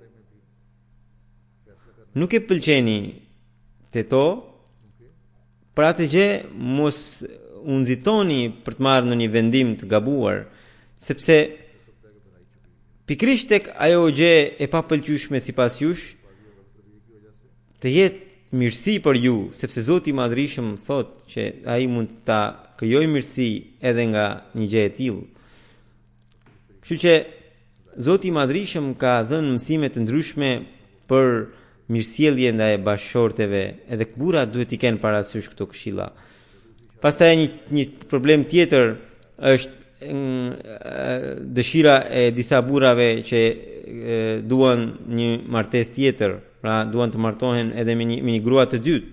nuk e pëlqeni te to, për atë gjë mos u nxitoni për të marrë në një vendim të gabuar, sepse pikrisht tek ajo gjë e papëlqyeshme sipas jush të jetë mirësi për ju, sepse Zoti i Madhërisëm thot që ai mund ta krijojë mirësi edhe nga një gjë e tillë. Kështu që Zoti i Madhërisëm ka dhënë mësime të ndryshme për mirësjellje ndaj bashkëshorteve, edhe burrat duhet i kenë parasysh këto këshilla. Pastaj një problem tjetër është dëshira e disa burrave që duan një martesë tjetër, pra duan të martohen edhe me një grua të dytë.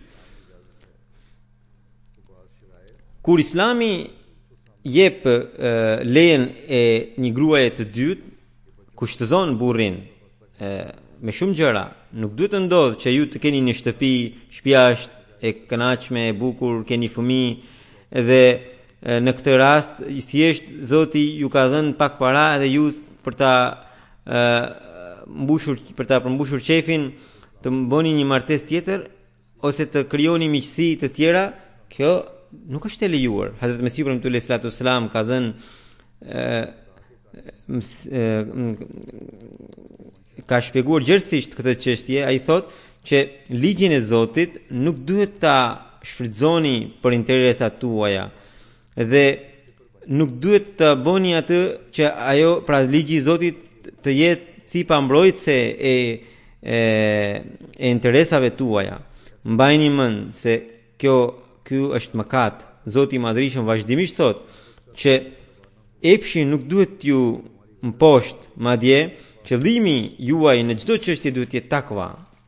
Kur Islami jep lejen e një gruaje të dytë, kushtozon burrin me shumë gjëra. Nuk duhet të ndodhë që ju të keni një shtëpia është e kënaqshme, e bukur, keni fëmijë, dhe në këtë rast thjesht Zoti ju ka dhënë pak para dhe ju për ta përmbushur qefin të bëni një martesë tjetër ose të krijoni miqësi të tjera, kjo nuk është e lejuar. Hazrat Mesihu premtues sallallahu alaihi wasallam ka dhënë ka shpjeguar gjithësisht këtë çështje. Ai thotë që ligjin e Zotit nuk duhet ta shfrytëzoni për interesat tuaja dhe nuk duhet të bëni atë që ajo, pra ligji i Zotit të jetë si pambrojtëse e interesave tuaja. Mbajini mend se ky është mëkat. Zoti i Madhërisëm vazhdimisht thotë që epshi nuk duhet ju mposhtë, madje qëllimi juaj në çdo çështje duhet të jetë takva.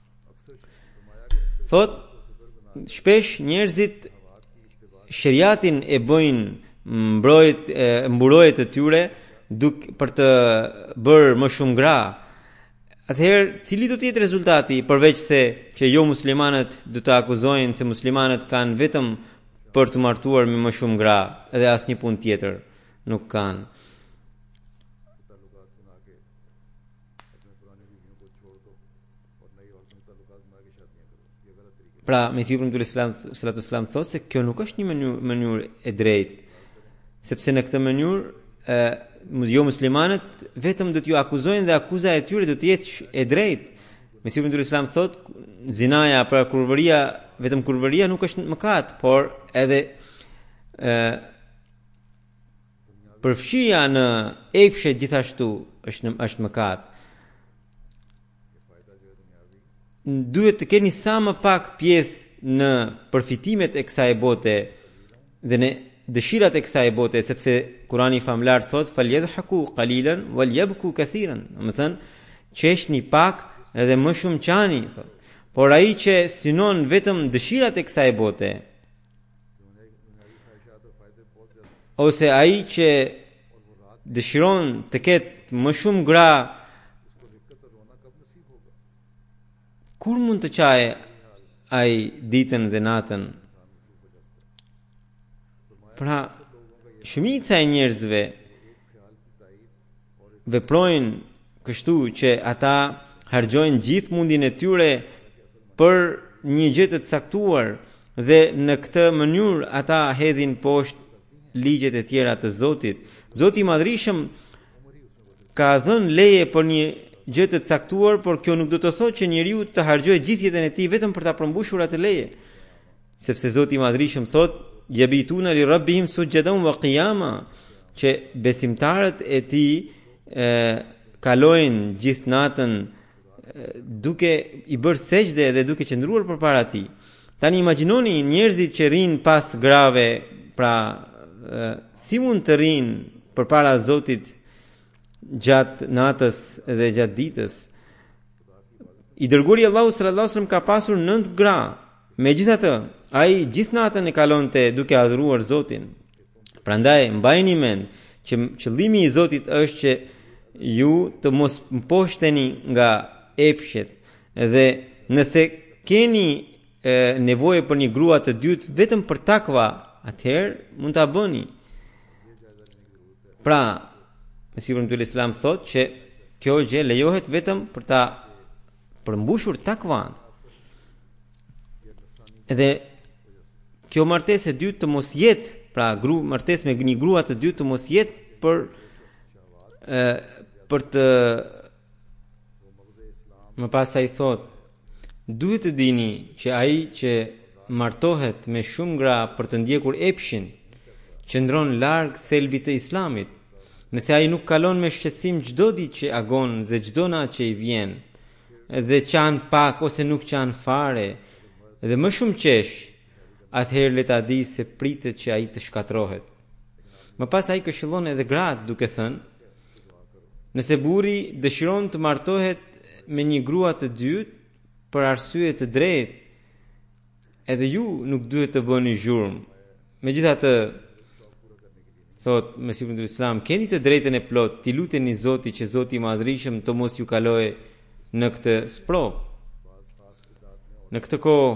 Thot, shpesh njerëzit shariatin e bëjnë mburojtje të tyre për të bërë më shumë gra. Atëherë, cili do të jetë rezultati përveç se që jo muslimanët do të akuzojnë se muslimanët kanë vetëm për të martuar me më shumë gra, edhe asnjë punë tjetër nuk kanë. Pra, Mesihu premtues sallallahu alaihi wasallam thotë se kjo nuk është një mënyrë e drejtë, sepse në këtë mënyrë jo muslimanët vetëm do t'ju akuzojnë dhe akuza e tyre do të jetë e drejtë. Mesihu premtues sallallahu alaihi wasallam thotë zinaja, pra kurvëria, vetëm kurvëria nuk është mëkat, por edhe përfshirja në epshe gjithashtu është mëkat. Duhet të keni sa më pak pjesë në përfitimet e kësaj bote dhe në dëshirat e kësaj bote, sepse Kurani famlar thot falyadhaku qalilan walyabku kathiran, do të thënë qeshni pak edhe më shumë qani, thot. Por ai që synon vetëm dëshirat e kësaj bote, ose ai që dëshiron të ketë më shumë gra, kur mund të qaje ai ditën dhe natën? Pra, shumica e njerëzve veprojnë kështu që ata harxojnë gjithë mundin e tyre për një gjë të caktuar dhe në këtë mënyrë ata hedhin poshtë ligjet e tjera të Zotit. Zoti i Madhrishëm ka dhënë leje për një gjë të caktuar, por kjo nuk do të thotë që njeriu të harxojë gjithë jetën e tij vetëm për ta përmbushur atë leje. Sepse Zoti i Madhrishëm thotë: "Yabituna li rabbihim sujadan wa qiyama", që besimtarët e tij kalojnë gjithë natën duke i bërë sejdë dhe duke qëndruar përpara tij. Tani imagjinoni njerëzit që rinë pas grave, pra si mund të rinë përpara Zotit gjatë natës dhe gjatë ditës. I dërguari Allahu sallallahu alaihi wasallam ka pasur 9 gra. Megjithatë, ai gjithë natën e kalonte duke adhuruar Zotin. Prandaj mbajini mend që qëllimi i Zotit është që ju të mos mposhteni nga epshet, dhe nëse keni nevojë për një grua të dytë vetëm për takva, atëherë mund ta bëni. Pra, Mesihu ibn Islam thotë që kjo gjë lejohet vetëm për ta përmbushur takvan. Edhe kjo martesë e dytë të mos jetë, pra martesë me një grua të dytë të mos jetë për të më pas ai thotë, duhet të dini që ai që martohet me shumë gra për të ndjekur epshin, qëndron larg thelbit të Islamit. Nëse ai nuk kalon me shqetësim çdo ditë që agon dhe çdo natë që i vjen, dhe qan pak ose nuk qan fare, dhe më shumë qesh, atëherë le ta di se pritet që ai të shkatrohet. Më pas ai këshillon edhe gratë duke thënë: nëse burri dëshiron të martohet me një grua të dytë për arsye të drejtë, edhe ju nuk duhet të bëni zhurmë. Megjithatë, thot Mesihu ibn Islam, keni të drejtën e plot, ti luteni Zotit që Zoti i Madhrishëm të mos ju kalojë në këtë sprov. Në këtë kohë,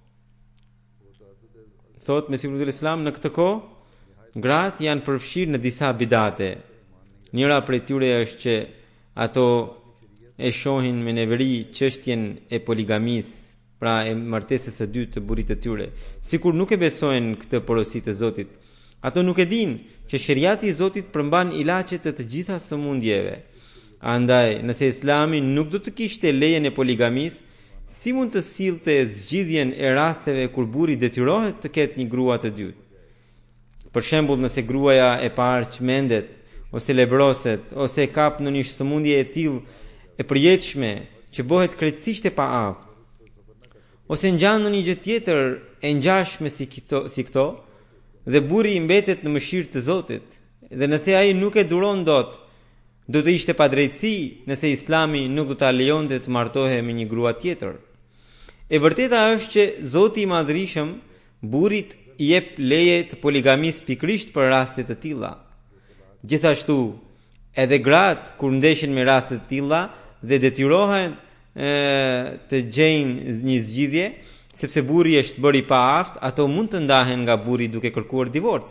thot Mesihu ibn Islam, në këtë kohë gratë janë përfshirë në disa bidate. Njëra prej tyre është që ato e shohin me neveri çështjen e poligamisë, pra e martesës së dytë të burrit të tyre, sikur nuk e besojnë këtë porosi të Zotit. Ato nuk e dinë që sheriati i Zotit përmban ilaçet e të gjitha sëmundjeve. Andaj, nëse Islami nuk do të kishte lejen e poligamisë, si mund të sillte zgjidhjen e rasteve kur burri detyrohet të ketë një grua të dytë? Për shembull, nëse gruaja e parë çmendet ose lebroset ose kap në një sëmundje e tillë e përjetshme që bëhet krejtësisht e paaftë, ose ngjan në një gjë tjetër e ngjashme si këto, dhe burri i mbetet në mëshirë të Zotit, dhe nëse ai nuk e duron dot, do të ishte padrejtësi nëse Islami nuk do ta lejonte të martohej me një grua tjetër. E vërteta është që Zoti i Madhrishëm burrit i jep leje të poligamisë pikërisht për raste të tilla. Gjithashtu, edhe gratë kur ndeshin me raste të tilla dhe detyrohen të gjejnë një zgjidhje, sepse burri është bërë i paaftë, ato mund të ndahen nga burri duke kërkuar divorc.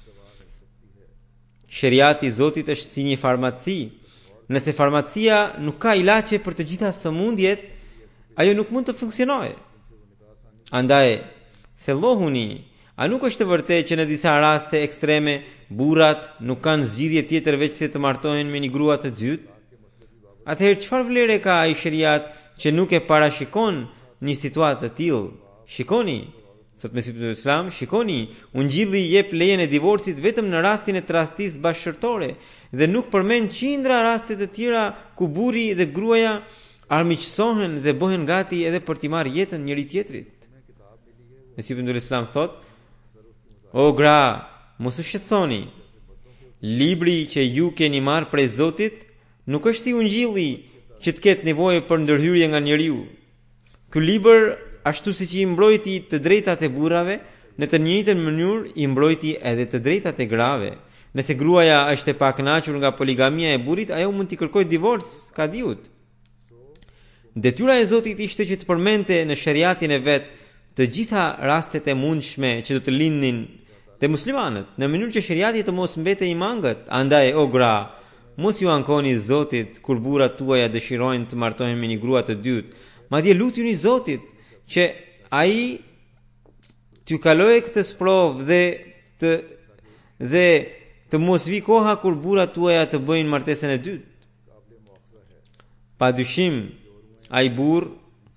Sheriati i Zotit është si një farmaci. Nëse farmacia nuk ka ilaçe për të gjitha sëmundjet, ajo nuk mund të funksionojë. Andaj, thellohuni, a nuk është të vërtetë që në disa raste ekstreme burrat nuk kanë zgjidhje tjetër veç se të martohen me një grua të dytë? Atëherë çfarë vlere ka ai sheriat që nuk e parashikon një situatë të tillë? Shikoni, thot Mesihu ibn Islam, shikoni, Ungjilli jep lejen e divorcit vetëm në rastin e tradhtisë bashkëshortore dhe nuk përmend qindra raste të tjera ku burri dhe gruaja armiqësohen dhe bëhen gati edhe për t'i marrë jetën njëri tjetrit. Mesihu ibn Islam thot: o gra, mos u shqetësoni. Libri që ju keni marrë prej Zotit nuk është si Ungjilli që të ketë nevojë për ndërhyrje nga njeriu. Ky libër, ashtu siç i mbrojti të drejtat e burrave, në të njëjtën mënyrë i mbrojti edhe të drejtat e grave. Nëse gruaja është e pakënaqur nga poligamia e burrit, ajo mund t'i kërkojë divorc, ka diut. Detyra e Zotit ishte që të përmendte në sheriatin e vet të gjitha rastet e mundshme që do të lindnin te muslimanët, në mënyrë që sheriati të mos mbetej i mangët. Andaj, o gra, mos ju ankoni Zotit kur burrat tuaja dëshirojnë të martohen me një grua të dytë. Madje lutuni Zotit që ai t'ju kaloj këtë sprovë dhe të mos vi koha kur burrat tuaja të bëjnë martesën e dytë. Padyshim ai burr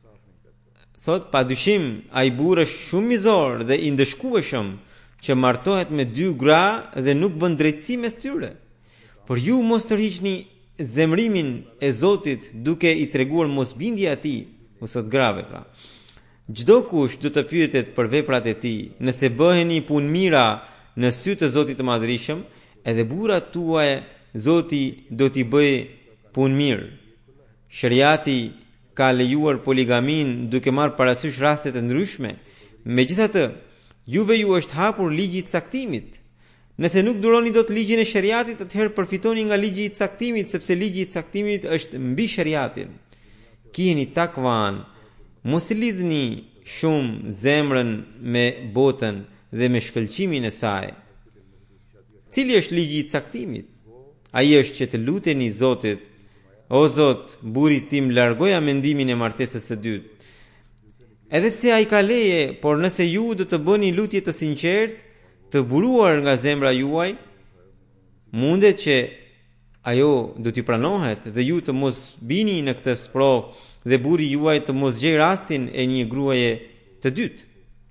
është shumë mizor dhe i ndëshkueshëm që martohet me 2 gra dhe nuk bën drejtësi mes tyre. Por ju mos tërhiqni zemrimin e Zotit duke i treguar mosbindje atij, u thot grave pra. Çdo kush do të pyetet për veprat e tij, nëse bëheni punë mira në sy të Zotit të Madhërisëm, edhe burrat tuaj Zoti do t'i bëj punë mirë. Shariati ka lejuar poligamin duke marrë parasysh rastet e ndryshme. Megjithatë, juve ju është hapur ligji i caktimit. Nëse nuk duroni dot ligjin e shariatit, atëherë përfitoni nga ligji i caktimit, sepse ligji i caktimit është mbi shariatin. Kiheni takvan, mos i lidhni shumë zemrën me botën dhe me shkëlqimin e saj. Cili është ligji i caktimit? Ai është që të luteni Zotit: O Zot, burri tim largoja mendimin e martesës së dytë. Edhe pse ai ka leje, por nëse ju do të bëni lutje të sinqertë, të buruar nga zemra juaj, mundet që ajo do t'i pranohet dhe ju të mos bini në këtë sprovë dhe burri juaj të mos gjej rastin e një gruaje të dytë.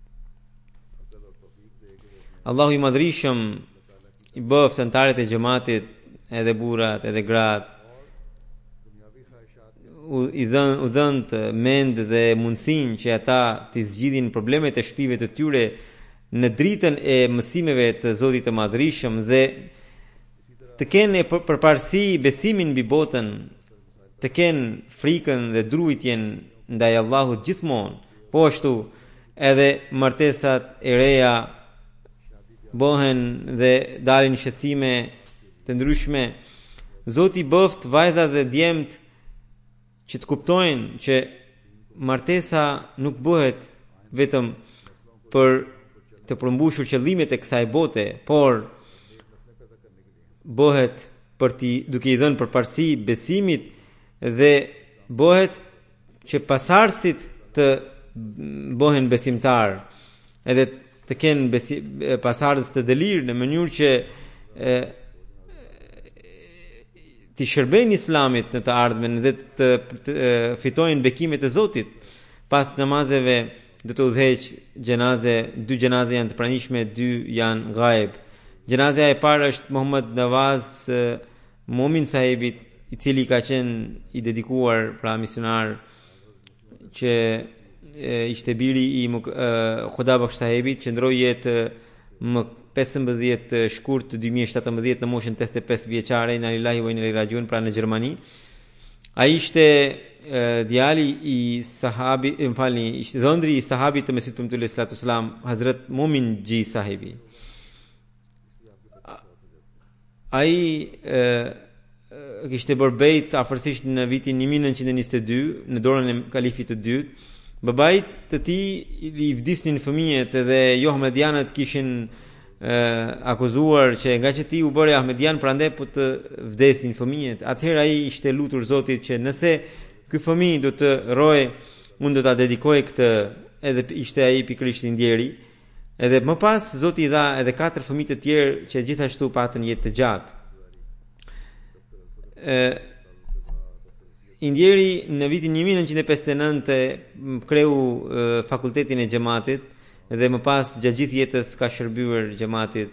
Allahu i Madhërisëm i bëft anëtarët e xhamatit, edhe burrat, edhe gratë, u dhënë të mend dhe mundësinë që ata të zgjidhin problemet e shtëpive të tyre në dritën e mësimeve të Zotit të Madhërisëm dhe të kenë përparësi besimin mbi botën, të kenë frikën dhe drujtjen ndaj Allahut gjithmonë. Po ashtu edhe martesat e reja bëhen dhe dalin shqetësime të ndryshme. Zoti bëft vajzat dhe djemt që të kuptojnë që martesa nuk bëhet vetëm për të përmbushur qëllimet e kësaj bote, por bëhet duke i dhënë përparësi besimit dhe bëhet që pasardhësit të bëhen besimtar, edhe të kenë pasardhës të delirë në mënyrë që të shërbejnë Islamit në të ardhmen dhe të fitojnë bekimet e Zotit. Pas namazeve do të udhëheq gjenaze, 2 gjenaze janë të pranishme, 2 janë gaib. Gjenazja e parë është Muhammad Nawaz Momin sahibit, i cili ka qenë i dedikuar pra misionar, që ishte biri i Khuda Bakhsh sahibit, që ndroi jetë më 15 shkurt 2017 në moshën 85 vjeçare, inna lillahi wa inna ilaihi rajiun, pra në Gjermani. Ai ishte djali i sahabi, ishte dhëndri i sahabit të Mesihut Premtuar sallallahu alaihi wasallam, Hazrat Momin Ji sahibi. Ai kishte bërë bejt afërsisht në vitin 1922 në dorën e kalifit të dytë. Babait të tij i vdisnin fëmijët dhe jo ahmedianët kishin akuzuar që nga që ti u bëre ahmedian, prandaj po të vdesin fëmijët. Atëherë ai ishte lutur Zotit që nëse ky fëmijë do të rrojë, unë do ta dedikoj këtë, edhe ishte ai pikërisht i ndjeri. Edhe më pas Zoti i dha edhe 4 fëmijë të tjerë që gjithashtu patën jetë të gjatë. Indjeri në vitin 1959 kreu fakultetin e xhamatit dhe më pas gjatë gjithë jetës ka shërbyer xhamatit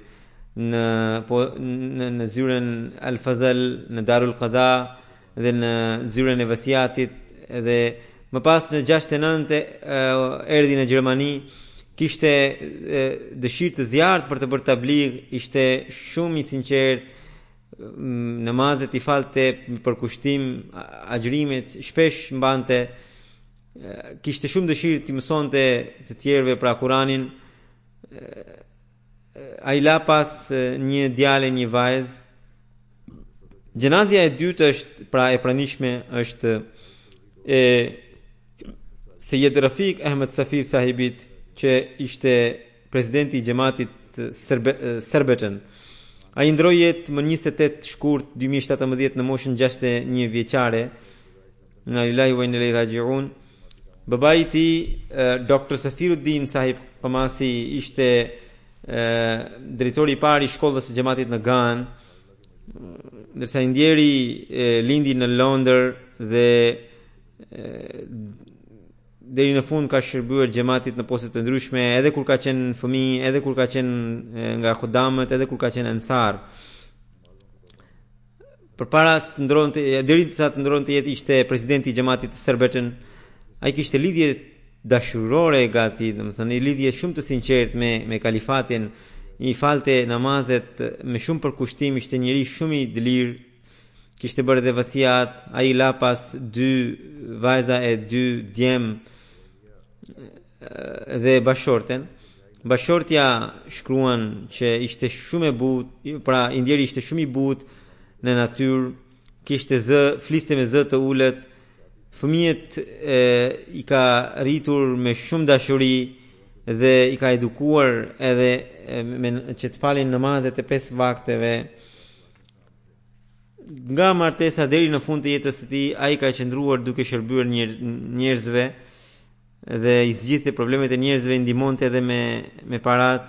në zyren Al-Fazal, në Darul Qada dhe në zyren e Vasiatit, dhe më pas në 69 erdhi në Gjermani. Kishte dëshirë të zjarrt për të bërë tabligh, ishte shumë i sinqert, namazet i falte për kushtim, agjërimet shpesh mbante, kishte shumë dëshirë të mësonte të tjerëve pra Kur'anin. Ai la pas një djalë, një vajzë. Gjenazja e dytë është pra e pranishme, është e Sejed Rafik Ahmed Safir sahibit, që ishte presidenti i xhamatit Serbeten. Ai ndroi jetë më 28 shkurt 2017 në moshën 61 vjeçare. Inna lillahi wa inna ilaihi rajiun. Babai I tij, Dr. Safiruddin Sahib Qamasi, ishte drejtori I parë I shkollës së xhamatit në Gan, ndërsa I ndjeri lindi në Londër dhe deri në fund ka shërbyer xhamatit në poste të ndryshme, edhe kur ka qenë fëmijë, edhe kur ka qenë nga xudamët, edhe kur ka qenë ansar. Përpara se të ndronte, deri sa të ndronte jetë, ishte presidenti I xhamatit të Surbiton. Ai kishte lidhje dashurore gati, domethënë një lidhje shumë të sinqertë me kalifatin, I falte namazet me shumë përkushtim, ishte njëri shumë I dëlir, kishte bërë dhe vasiat, ai la pas 2 vajza e 2 djem dhe bashorten. Bashortja shkruan që ishte shumë e butë, pra I ndjeri ishte shumë I butë në natyrë, kishte zë, fliste me zë të ulët, fëmijët I ka rritur me shumë dashuri dhe I ka edukuar edhe që të falin namazet e 5 vakteve. Nga martesa deri në fund të jetës së tij, ai ka qëndruar duke shërbyer njerëzve dhe I zgjidhte problemet e njerëzve, I ndihmonte edhe me parat.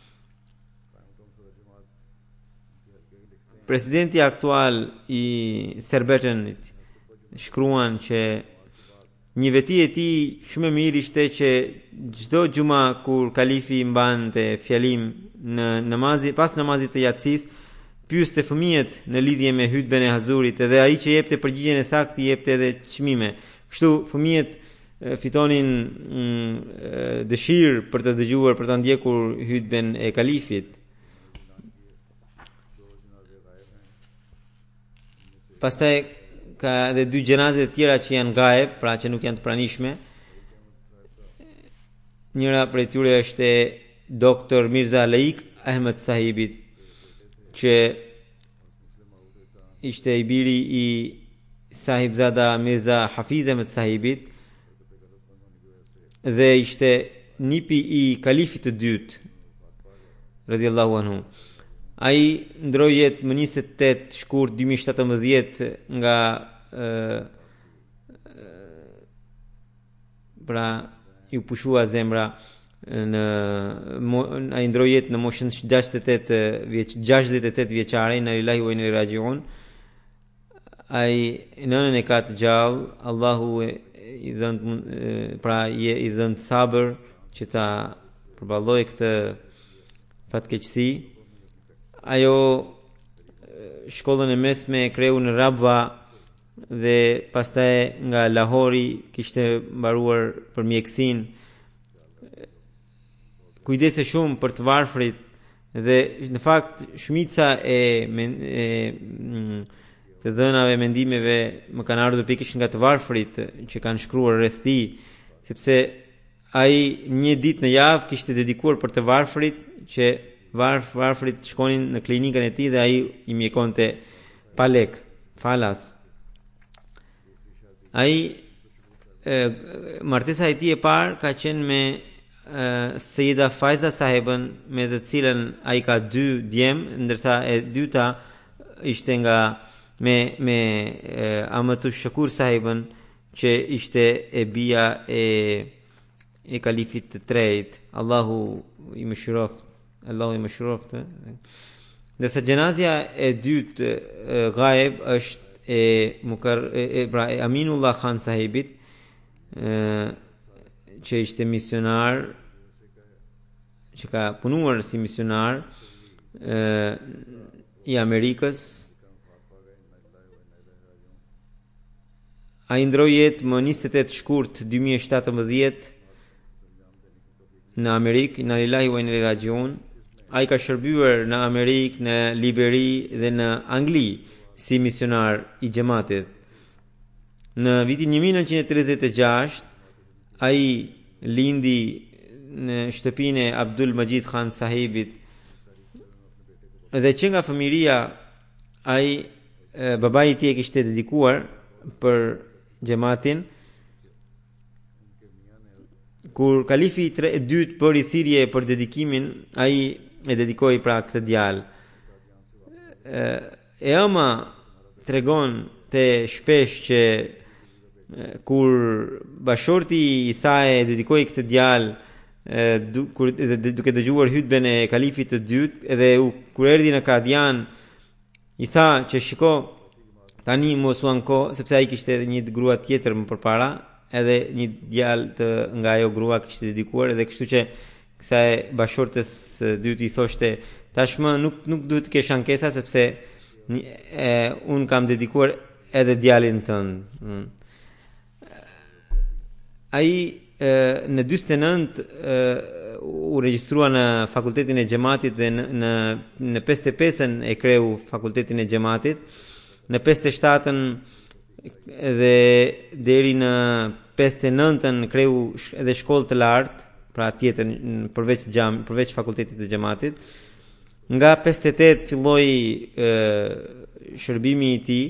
Presidenti aktual I Surbitonit shkruan që një veti e tij shumë e mirë ishte që çdo xhuma kur kalifi mbante fjalim në namazin, pas namazit të yatsis, pyeste fëmijët në lidhje me hutben e Hazurit, edhe ai që jepte përgjigjen e saktë I jepte edhe çmime. Kështu fëmijët fitonin dëshirë për të dëgjuar, për të ndjekur hutben e kalifit. Pastaj ka edhe 2 gjenaze të tjera që janë gaib, pra që nuk janë të pranishme. Njëra prej tyre është Dr. Mirza Laik Ahmed Sahibit, që ishte I biri I Sahibzada Mirza Hafiz Ahmed Sahibit dhe ishte nipi I kalifit të dytë radhiyallahu anhu. Ai ndroi jetë më 28 shkurt 2017 nga pra ju pushua zemra ai ndroi jetë në moshën 68 vjeçare, në lillahi wa inna ilaihi rajiun. Ai nënën e ka të gjallë, Allahu I dhënë pra I dhënë sabër që ta përballoj këtë fatkeqësi. Ajo shkollën e mesme e kreu në Rabwa dhe pastaj nga Lahori kishte mbaruar për mjekësinë. Kujdese shumë për të varfrit dhe në fakt shumica të dhënave mendimeve më kanë ardhur pikërisht nga të varfrit që kanë shkruar rreth tij, sepse ai një ditë në javë kishte dedikuar për të varfrit, që varfrit shkonin në klinikën e tij dhe ai I mjekonte pa lek, falas. Ai martesa e tij e parë ka qenë me Sejida Faiza Sahibën, me të cilën ai ka 2 djem, ndërsa e dyta ishte nga me Amatush Shakur Sahibën, që ishte e bia e kalifit të tretë. Allahu I mëshiroft. Ndërsa gjenazja e dytë gaib është pra Aminullah Khan Sahibit, që ishte misionar, që ka punuar si misionar I Amerikës. Ai ndroi jetë më 28 shkurt 2017 në Amerikë, në lillahi wa inna ilaihi rajiun. Ai ka shërbyer në Amerikë, në Liberi dhe në Angli si misionar I xhamatit. Në vitin 1936 ai lindi në shtëpinë e Abdul Majid Khan Sahibit, dhe që nga fëmiria ai babai I tij e kishte dedikuar për xhamatin. Kur kalifi I dytë bëri thirrje për dedikimin, ai e dedikoi pra këtë djalë. E ama tregon te shpesh që kur bashorti i saj dedikoi këtë djalë duke dëgjuar hutben e kalifit të dytë, edhe kur erdhi në Kadian i tha që shiko tani mos u anko, sepse ai kishte edhe një grua tjetër më përpara, edhe një djalë nga ajo grua kishte dedikuar, edhe kështu që kësaj bashortës dytë i thoshte tashmë nuk duhet të kesh ankesa sepse un kam dedikuar edhe djalin tënd. Ai në 49 u regjistrua në fakultetin e xhamatit dhe në 55-ën e kreu fakultetin e xhamatit, në 57-ën dhe deri në 59-ën kreu edhe shkollë të lartë, pra tjetër përveç fakultetit të xhamatit. Nga 58 filloi shërbimi i tij.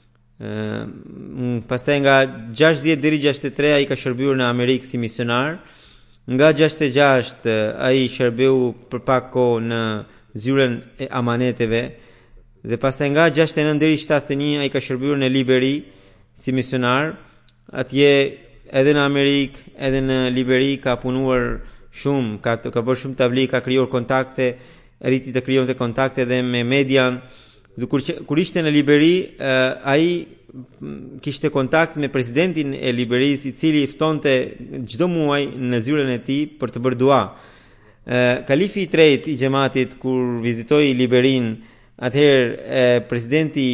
Pastaj nga 60 deri 63 ai ka shërbyer në Amerikë si misionar. Nga 66 ai shërbeu për pak kohë në zyrën e amaneteve dhe pastaj nga 69 deri 71 ai ka shërbyer në Liberi si misionar. Atje edhe në Amerikë, edhe në Liberi ka punuar shumë, ka bërë shumë tabligh, ka krijuar kontakte, rriti të krijonte kontakte edhe me median. Kur ishte në Liberi, ai kishte kontakt me presidentin e Liberisë, i cili i ftonte çdo muaj në zyrën e tij për të bërë dua. Kalifi i tretë i xhamatit kur vizitoi Liberin, atëherë presidenti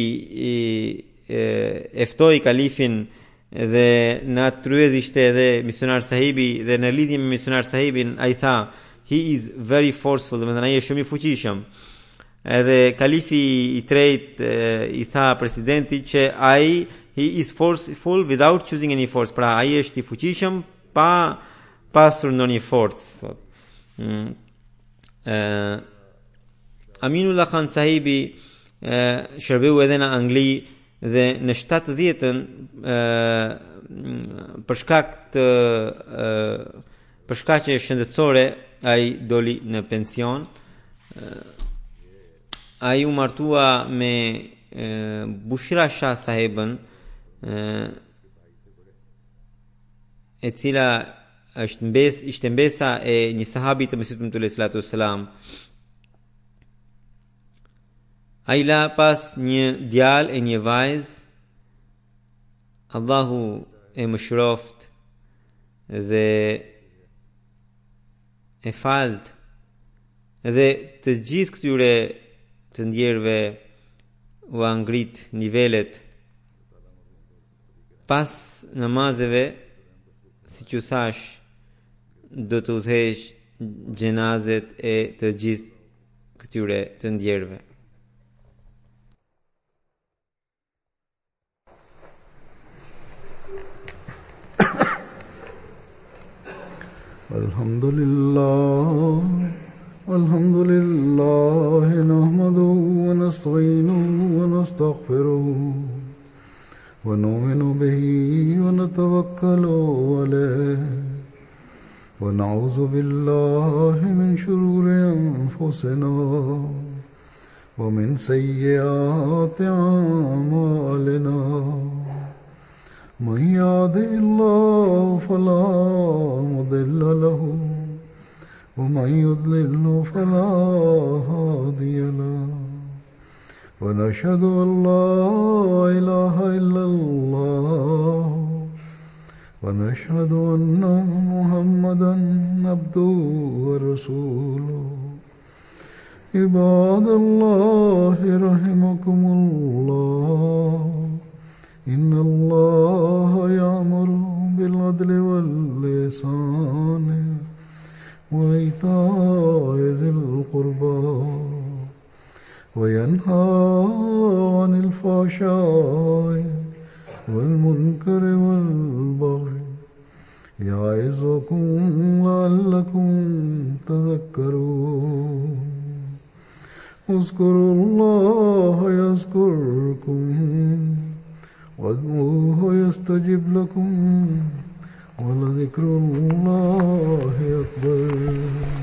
e ftoi kalifin dhe në atë tryez ishte edhe misionar sahibi, dhe në lidhje me misionar sahibin ai tha he is very forceful, domethënë ai është shumë i fuqishëm. Edhe kalifi i tretë i tha presidenti që he is forceful without choosing any force, pra ai është i fuqishëm pa pasur ndonjë forcë. Aminullah Khan sahibi shërbeu edhe në Angli dhe në 70-ën për shkaqe shëndetësore ai doli në pension. Ai u martua me Bushra Shah sahibën, e cila ishte mbesa e një sahabi të Mesihut Muhammed sallallahu alaihi wasallam. Ai la pas një djalë e një vajzë. Allahu e mëshiroft dhe e falt, dhe të gjithë këtyre të ndjerëve u ngrit nivelet pas namazeve, siç u thash, do të udhëheq gjenazet e të gjithë këtyre të ndjerëve. Alhamdulillah nahmaduhu wa nasta'inuhu wa nastaghfiruh wa nu'minu bihi wa natawakkalu alayhi wa na'udhu billahi min shururi anfusina wa min sayyiati a'malina. Man yahdihillahu fala mudilla lahu ومن يضلل فلا هادي له ونشهد أن لا إله إلا الله ونشهد أن محمدا عبده ورسوله. عباد الله رحمكم الله إن الله يأمر بالعدل والإحسان وإيتاء ذي القربى وينهى عن الفحشاء والمنكر والبغي يعظكم لعلكم تذكرون. اذكروا الله يذكركم وادعوه يستجب لكم ولذكر الله أكبر.